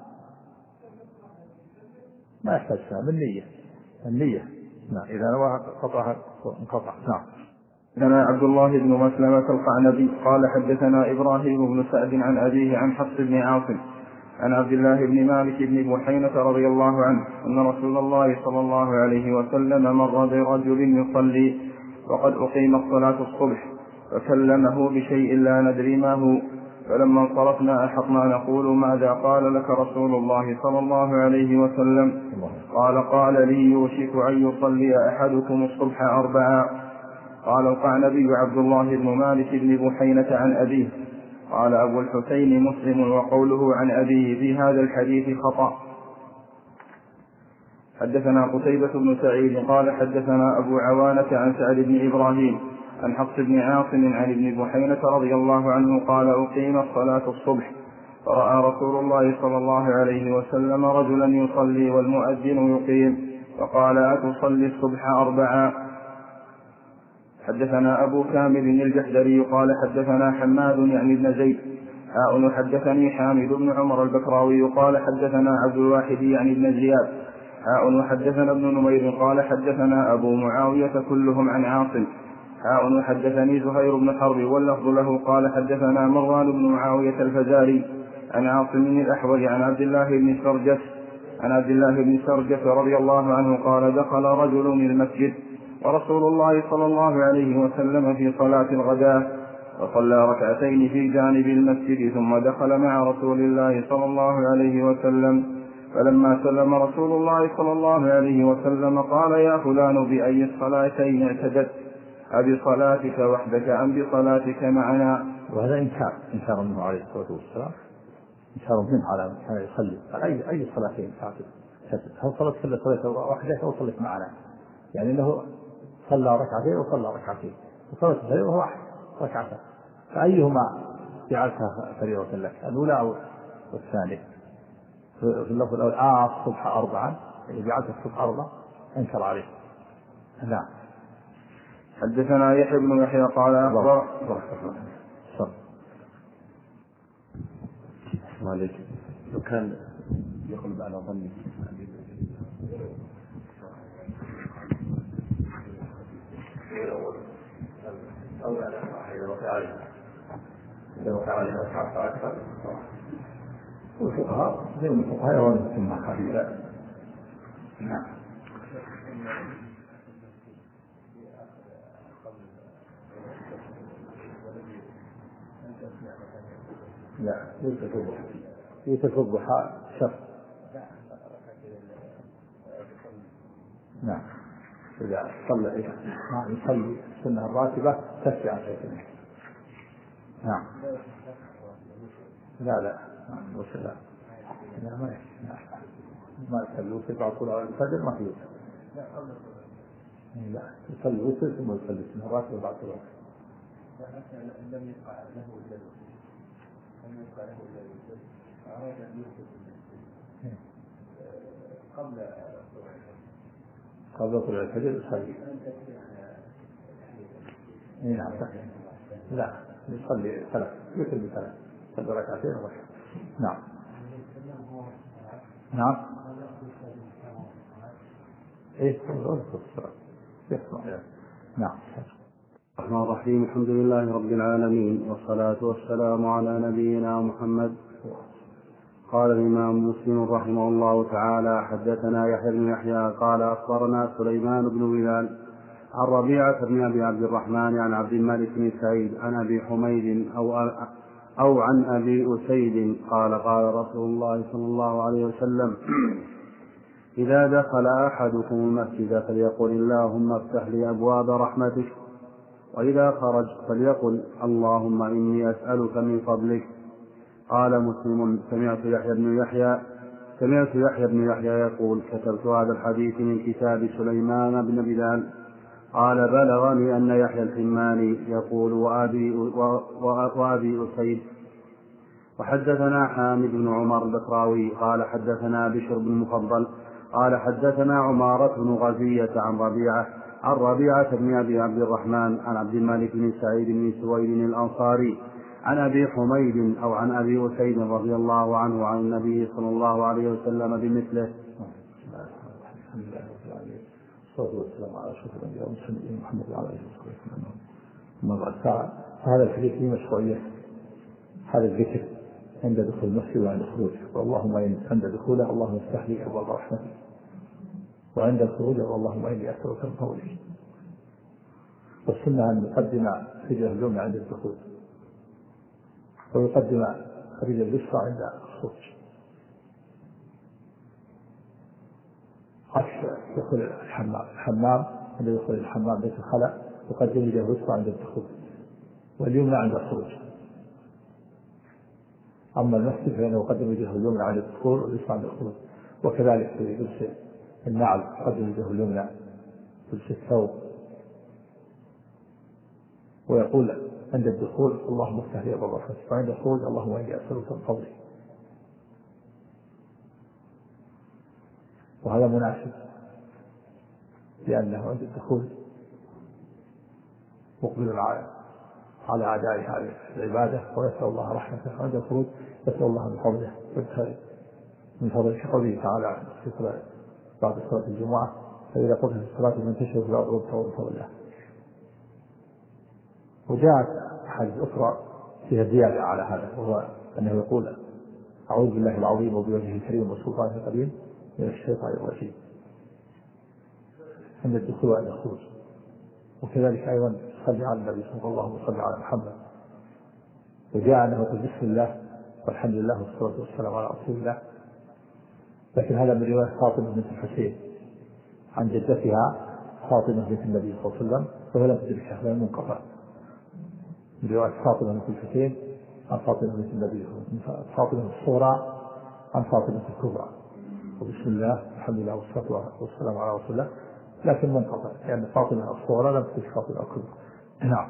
ما يحتاج من النية النية. نعم إذا نوى قطع انقطع. نعم. حدثنا عبد الله بن مسلمة القعنبي قال حدثنا إبراهيم بن سعد عن أبيه عن حفص بن عاصم عن عبد الله بن مالك بن بحينة رضي الله عنه أن رسول الله صلى الله عليه وسلم مر برجل يصلي وقد أقيمت صلاة الصبح فكلمه بشيء لا ندري ما هو، فلما انصرفنا أحقنا نقول ماذا قال لك رسول الله صلى الله عليه وسلم؟ قال قال لي يوشك أن يصلي أحدكم الصبح أربعا. قال القعنبي عبد الله بن مالك بن بحينة عن أبيه. قال أبو الحسين مسلم وقوله عن أبيه في هذا الحديث خطأ. حدثنا قتيبة بن سعيد قال حدثنا أبو عوانة عن سعد بن إبراهيم عن حفص بن عاصم عن ابن بحينة رضي الله عنه قال أقيمت صلاة الصبح فرأى رسول الله صلى الله عليه وسلم رجلا يصلي والمؤذن يقيم فقال أتصلي الصبح أربعا. حدثنا أبو كامل الجحدري قال حدثنا حماد يعني ابن زيد حاء حدثني حامد بن عمر البكراوي قال حدثنا عبد الواحد يعني ابن زياد حاء حدثنا ابن نمير قال حدثنا أبو معاوية كلهم عن عاصم حاء حدثني زهير بن حرب واللفظ له قال حدثنا مروان بن معاوية الفزاري عن عاصم الأحول عن عبد الله بن سرجس عن عبد الله بن سرجس رضي الله عنه قال دخل رجل من المسجد ورسول الله صلى الله عليه وسلم في صلاة الغداة وصلى ركعتين في جانب المسجد ثم دخل مع رسول الله صلى الله عليه وسلم، فلما سلم رسول الله صلى الله عليه وسلم قال يا فلان بأي الصلاتين اعتدت أبصلاتك وحدك أم بصلاتك معنا؟ وهذا إنكار إنكار منه عليه الصلاة والسلام إنكار منه على كان يصلي أي أي صلاتين تعتد هل صلت كل صلاة واحدة أو صلت معنا؟ يعني أنه صلى ركعتين وصلى ركعتين وصلت فريضة واحدة ركعتين فأيهما جعلتها فريضة لك الأولى أو الثانية؟ في اللفظ الأول آه الصبح أربعا يعني جعلت الصبح أربعا أنكر عليه. نعم. حدثنا يحيى بن يحيى قال أخبر مالك لو كان يقلب على ظني أو على وفعله إذا وفعله أكثر أكثر والفقهاء زي الفقهاء يرون ثم خفيفة. نعم. لا ليس في الضحى ليس في الضحى شر. نعم. إذا صلى نعم يصلي السنة الراتبة تسعة عشرة. نعم. لا لا وش لا لا ما ما يصلي وتر بعد طلوع الفجر ما في لا يصلي وتر ثم يصلي السنة الراتبة بعد طلوع. لم يقع له الجلوس لم يقع له الجلوس أراد أن يوقف قبل طلوع الفجر قبل طلوع الفجر يصلي. نعم لا يصلي ثلاث يوتر بثلاث يصلي ركعتين وركعتين. نعم. نعم. ايه نعم. الرحمن الرحيم الحمد لله رب العالمين والصلاة والسلام على نبينا محمد. قال الإمام مسلم رحمه الله تعالى حدثنا يحيى بن يحيى قال أخبرنا سليمان بن بلال عن ربيعة بن أبي عبد الرحمن عن عبد الملك بن سعيد عن أبي حميد أو أو عن أبي أسيد قال قال رسول الله صلى الله عليه وسلم إذا دخل أحدكم المسجد فليقل اللهم افتح لي أبواب رحمتك وإذا خرج فليقل اللهم إني أسألك من فضلك. قال مسلم سمعت يحيى بن يحيى سمعت يحيى بن يحيى يقول كتبت هذا الحديث من كتاب سليمان بن بلال. قال بلغني أن يحيى الحماني يقول وأبي, وأبي أسيد. وحدثنا حامد بن عمر البكراوي قال حدثنا بشر بن مفضل قال حدثنا عمارة بن غزية عن ربيعة عن ربيعة بن أبي عبد الرحمن عن عبد الملك بن سعيد بن سويد الأنصاري عن أبي حميد أو عن أبي أسيد رضي الله عنه عن النبي صلى الله عليه وسلم بمثله. الصلاة والسلام على أشرف الأنبياء والمرسلين محمد وعلى آله وصحبه وسلم. أما بعد فهذا الحديث فيه مشروعية هذا الذكر عند دخول المسجد وعند خروجه، واللهم عند دخوله اللهم افتح لي أبواب رحمتك، وعند الخروج اللهم إني أسألك من فضلك. والسنة أن يقدم رجله اليمنى عند الدخول ويقدم رجله اليسرى عند الخروج، عكس دخول الحمام. الحمام عند دخول الحمام بيت الخلاء يقدم رجله اليسرى عند الدخول واليمنى عند الخروج. أما المسجد فإنه يقدم رجله اليمنى عند الدخول واليسرى عند الخروج. وكذلك في لبس النعل يقدم رجله اليمنى لبس الثوب، ويقول عند الدخول اللهم افتح لي أبواب رحمتك، وعند الخروج اللهم إني أسألك من فضلك. وهذا مناسب لأنه عند الدخول مقبل على أعداء هذه العبادة ويسأل الله رحمته، وعند الخروج يسأل الله من فضله من فضل قوله تعالى في صلاة بعد صلاة الجمعة فإذا قمت في الصلاة فانتشروا في الأرض وابتغوا من فضل الله. وجاءت أحاديث أخرى فيها زيادة على هذا، وهو أنه يقول أعوذ بالله العظيم وبوجهه الكريم وسلطانه القديم من الشيطان الرجيم عند الدخول وعند الخروج. وكذلك أيضا صلى على النبي صلى الله عليه وسلم على محمد. وجاء أنه يقول بسم الله والحمد لله والصلاة والسلام على رسول الله، لكن هذا من رواية فاطمة بنت الحسين عن جدتها فاطمة بنت النبي صلى الله عليه وسلم، وهو لم تدركه لم منقطع. من رواية فاطمة بنت الحسين عن فاطمة بنت النبي، فاطمة الصغرى عن فاطمة الكبرى، وبسم الله الحمد لله والصلاة والسلام على رسول الله، لكن منقطع لأن يعني فاطمة الصغرى لم تدرك فاطمة الكبرى. نعم.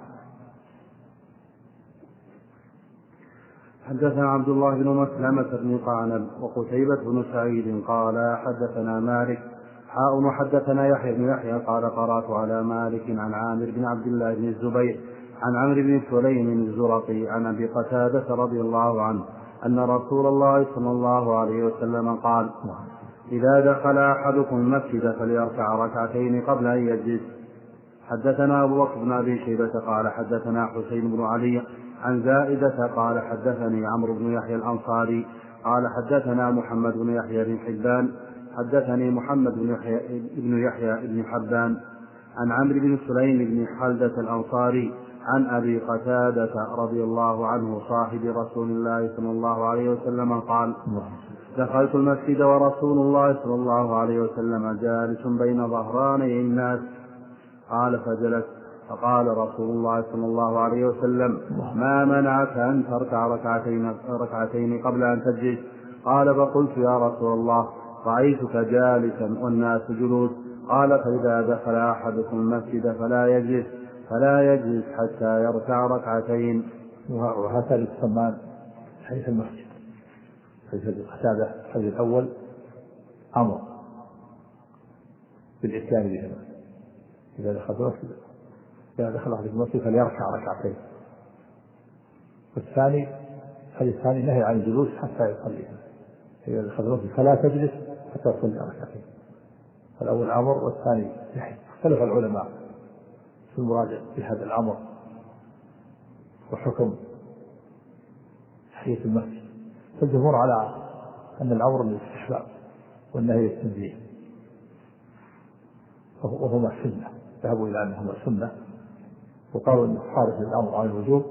حدثنا عبد الله بن مسلمة بن قعنب وقتيبة بن سعيد قال حدثنا مالك حاء وحدثنا يحيى بن يحيى قال قرأت على مالك عن عامر بن عبد الله بن الزبير عن عمرو بن سليم الزرقي عن أبي قتادة رضي الله عنه أن رسول الله صلى الله عليه وسلم قال إذا دخل أحدكم المسجد فليركع ركعتين قبل أن يجلس. حدثنا أبو بكر بن أبي شيبة قال حدثنا حسين بن علي عن زائدة قال حدثني عمرو بن يحيى الأنصاري قال حدثنا محمد بن يحيى بن حبان حدثني محمد بن يحيى بن يحيى بن حبان عن عمرو بن سليم بن حلدة الأنصاري عن أبي قتادة رضي الله عنه صاحب رسول الله صلى الله عليه وسلم قال دخلت المسجد ورسول الله صلى الله عليه وسلم جالس بين ظهراني الناس قال فجلس فقال رسول الله صلى الله عليه وسلم ما منعك أن تركع ركعتين, ركعتين قبل أن تجلس؟ قال فقلت يا رسول الله رأيتك جالسا والناس جلوس. قال فإذا دخل أحدكم المسجد فلا يجلس فلا يجلس حتى يركع ركعتين. وهكذا يسمى حديث المسجد. حديث القتادة الحديث الأول أمر بالإتيان بهما إذا دخل المسجد إذا دخل أحد المسجد فليركع ركعتين. والثاني الحديث الثاني نهي عن الجلوس حتى يصلي، إذا دخل المسجد فلا تجلس حتى تصلي ركعتين. الأول أمر والثاني نهي. اختلف العلماء في المراد بهذا الأمر وحكم تحية المسجد. فالجمهور على أن الأمر للاستحباب والنهي للتنزيه، وهما سنة، ذهبوا إلى أنهما سنة، وقالوا أن خارج الأمر عن الوجوب.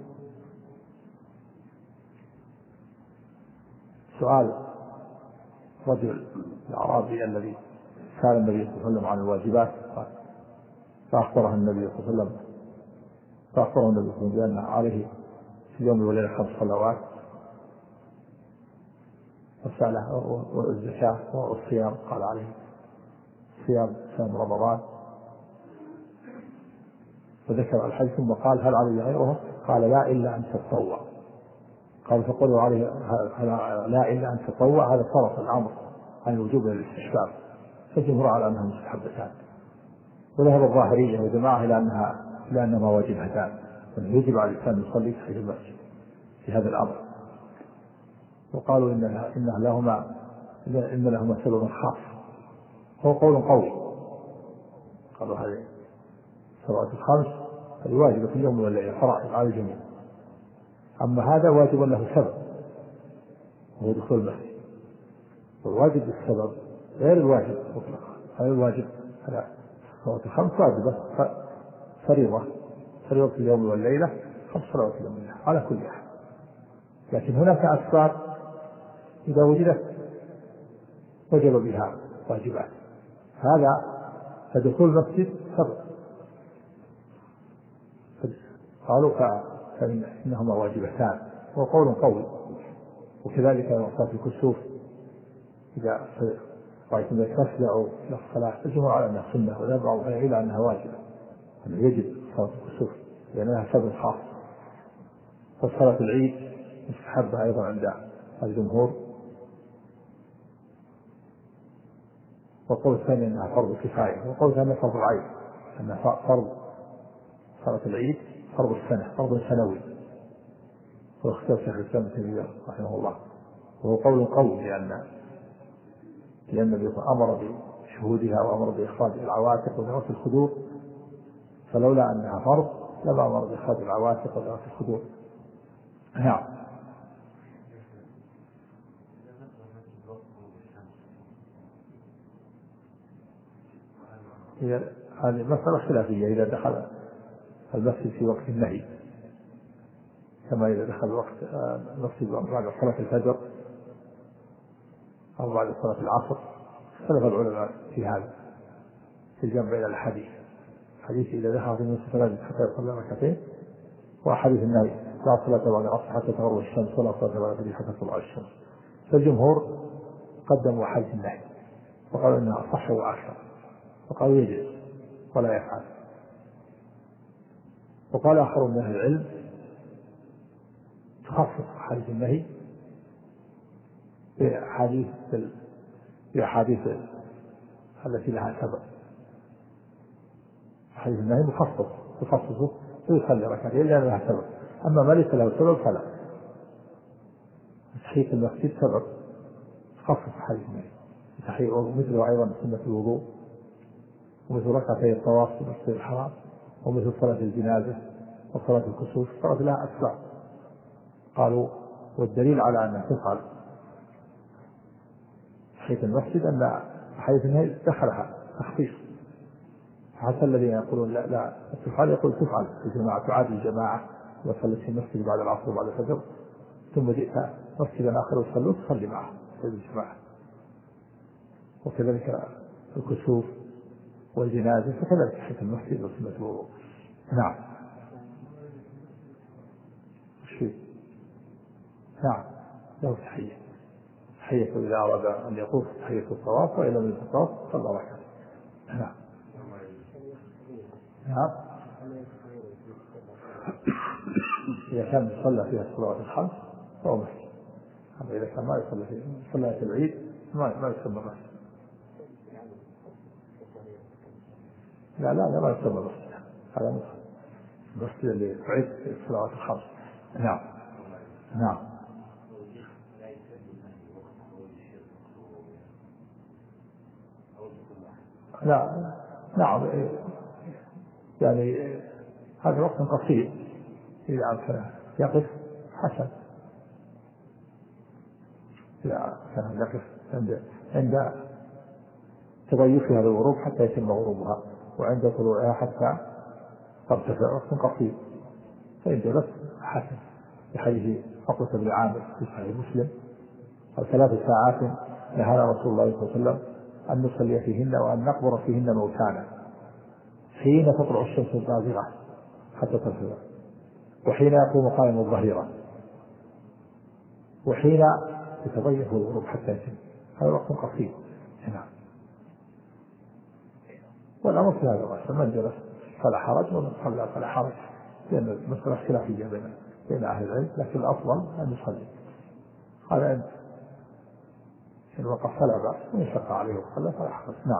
سؤال رجل الأعرابي الذي سأل النبي صلى الله عليه وسلم عن الواجبات فأخبره النبي صلى الله عليه وسلم فأخبره النبي صلى الله عليه وسلم بأن عليه في اليوم والليلة خمس صلوات والصلاة والزكاة والصيام، قال عليه صيام صيام رمضان، وذكر الحج ثم قال هل علي غيره؟ قال لا إلا أن تتطوع. قال فقالوا عليه لا إلا أن تتطوع، هذا صرف الأمر عن الوجوب للاستحباب، فالجمهور على أنها مستحبتان. وذهب الظاهرية وجماعة إلى أنها لأنهما واجبتان، يجب على الإنسان يصلي تحية المسجد في هذا الأمر، وقالوا إن إن لهما إن لهما سبب خاص، هو قول قوي. قالوا هذه الصلوات الخمس هذه واجبة في اليوم والليلة فرائض على الجميع، أما هذا واجب له سبب وهو دخول المسجد، والواجب بالسبب غير الواجب مطلقا. هذا الواجب على الصلوات الخمس واجبة فريضة فريضة في اليوم والليلة، خمس صلوات في اليوم والليلة على كل أحد. لكن هناك أسباب إذا وجدت وجب بها واجبات، هذا فدخول المسجد سبب، قالوا فإنهما واجبتان، وقول قوي. وكذلك وقت الكسوف إذا رأيتم ذلك فاسدعوا إلى الصلاة، الجمهور على أنها سنة، ولا بعض إلى أنها واجبة، أنه يجب صلاة الكسوف لأنها سبب خاص. فصلاة العيد مستحبة أيضا عند الجمهور. وقول الثاني أنها فرض كفاية، وقول الثاني فرض عين، أنها فرض صلاة العيد فرض السنة، فرض سنوي، واختار شيخ الإسلام ابن تيمية رحمه الله، وهو قول قوي، لأن لأن النبي أمر بشهودها وأمر بإخراج العواتق وذوات الخدور، فلولا أنها فرض لما أمر بإخراج العواتق وذوات الخدور. نعم. هذه مسألة خلافية، إذا دخل المسجد في وقت النهي، كما إذا دخل وقت المسجد بعد صلاة الفجر أو بعد صلاة العصر، اختلف العلماء في هذا في الجمع بين الحديث، حديث إذا دخل في المسجد فلا يجب حتى يصلي ركعتين، وحديث النهي لا صلاة بعد العصر حتى تغرب الشمس ولا صلاة بعد الفجر حتى تطلع الشمس. فالجمهور قدموا حديث النهي وقالوا إنها أصح وأكثر، وقالوا يجب ولا يفعل. وقال آخر من أهل العلم تخصص حديث النهي بأحاديث بأحاديث التي لها سبب، حديث النهي مخصص تخصصه ويصلي ركعتين لأن لها سبب، أما ما ليس له سبب فلا. تحية المسجد سبب تخصص حديث النهي، تحية ومثله أيضا سنة الوضوء، ومثل ركعتي الطواف في المسجد الحرام، ومثل صلاة الجنازة وصلاة الكسوف، صلاة لها أسباب. قالوا والدليل على أنها تفعل تحية المسجد أن حديث النهي دخلها تخصيص، حتى الذين يقولون لا لا تفعل يقول تفعل الجماعة، تعاد الجماعة وصلت في المسجد بعد العصر وبعد الفجر ثم جئت مسجدا آخر وصلوا تصلي معه في الجماعة. وكذلك الكسوف والجنازة فكذلك تحية المسجد وسنة الوضوء. نعم. شيء نعم له تحية، تحية إذا أراد أن يطوف تحية الطواف، وإذا لم يطوف الطواف صلى ركعة. نعم. نعم. إذا كان يصلى فيها الصلوات الخمس فهو مسجد، أما إذا كان ما يصلى فيها صلاة العيد ما ما يسمى مسجد. لا لا لا ما يسمى مسجد، هذا مسجد المسجد اللي تعيد الصلوات الخمس. نعم. نعم. لا نعم يعني هذا وقت قصير، إذا أمكن يقف حسن، إذا كان يقف عند عند تضيفها للغروب حتى يتم غروبها، وعند طلوعها حتى ترتفع، وقت قصير، فإن جلس حسن. بحديث عقبة بن عامر في صحيح مسلم قال ثلاث ساعات نهانا رسول الله صلى الله عليه وسلم أن نصلي فيهن وأن نقبر فيهن موتانا، حين تطلع الشمس البازغة حتى ترتفع، وحين يقوم قائم الظهيرة، وحين يتضيق الغروب حتى يتم. هذا وقت قصير. نعم. والأمر في هذا الرأس من جلس فلا حرج ومن صلى فلا حرج، لأن المسألة خلافية بين بين أهل العلم، لكن الأفضل أن يصلي. هذا إن وقف فلا بأس، وإن شق عليه وصلى فلا حرج. نعم.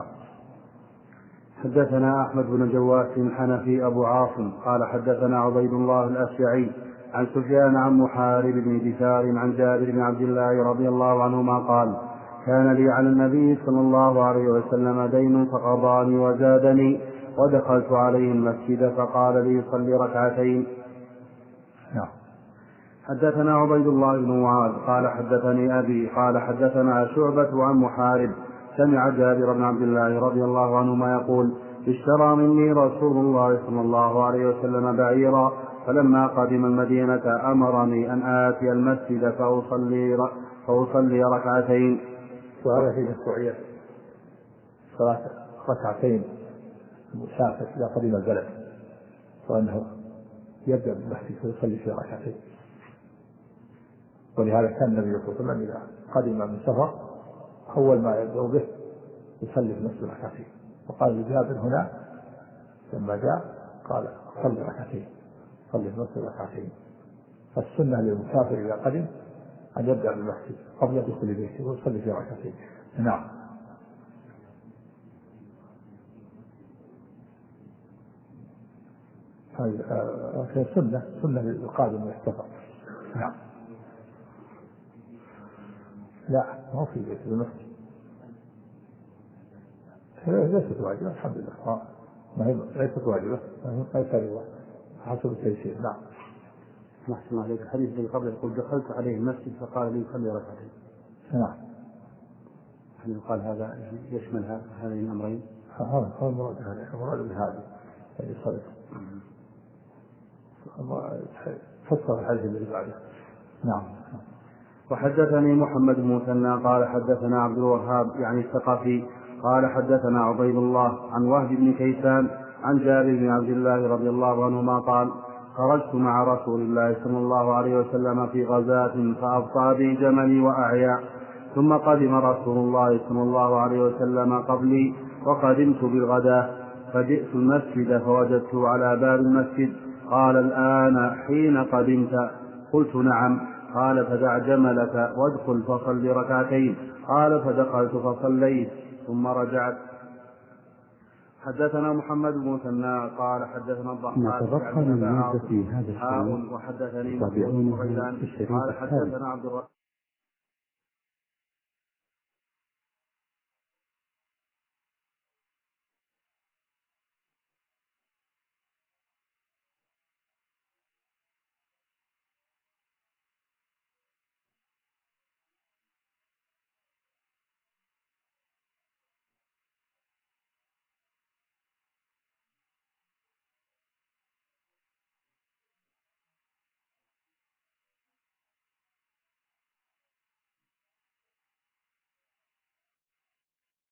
حدثنا أحمد بن جواس الحنفي أبو عاصم قال حدثنا عبيد الله الأشجعي عن سفيان عن محارب بن دثار عن جابر بن عبد الله رضي الله عنهما قال كان لي على النبي صلى الله عليه وسلم دين فقضاني وزادني ودخلت عليه المسجد فقال لي صل ركعتين. نعم. حدثنا عبيد الله بن معاذ قال حدثني أبي قال حدثنا شعبة عن محارب سمع جابر بن عبد الله رضي الله عنهما يقول اشترى مني رسول الله صلى الله عليه وسلم بعيرا فلما قدم المدينة أمرني أن آتي المسجد فأصلي, فأصلي ركعتين. وهذا في مشروعية صلاة ركعتين المسافر إذا قدم البلد وأنه يبدأ بالمسجد فيصلي في ركعتين. ولهذا كان النبي صلى الله عليه وسلم إذا قدم من سفر أول ما يبدأ به يصلي في المسجد ركعتين. وقال لجابر هنا لما جاء قال صلي ركعتين صلي في المسجد ركعتين. فالسنة للمسافر إذا قدم أن يبدأ بالمسجد قبل دخول بيته ويصلي في ركعتين. نعم. هذه سنة سنة للقادم من السفر. نعم. لا ما في بيت المسجد ليست واجبة الحمد لله ما هي ليست واجبة ليس رضا حسب التيسير. نعم. أحسن عليك. الحديث الذي قبل يقول دخلت عليه المسجد فقال لي صلي ركعتين. نعم. هل يقال هذا يشمل هذين الأمرين؟ هذا هو المراد هذا المراد بهذا يعني صلت فسر الحديث الذي بعده. نعم. وحدثني محمد بن مثنى قال حدثنا عبد الوهاب يعني الثقفي قال حدثنا عبيد الله عن وهب بن كيسان عن جابر بن عبد الله رضي الله عنهما قال خرجت مع رسول الله صلى الله عليه وسلم في غزاة فأبطأ بي جملي وأعيا ثم قدم رسول الله صلى الله عليه وسلم قبلي وقدمت بالغداة فجئت المسجد فوجدته على باب المسجد قال الآن حين قدمت؟ قلت نعم. قال فدع جملك وادخل فصل ركعتين. قال فدخلت فصليت ثم رجعت. حدثنا محمد بن مثنى قال حدثنا الضحاك نتبقى من مادة في هذا الشيء وحدثني تابعونها قال حدثنا عبد الرحمن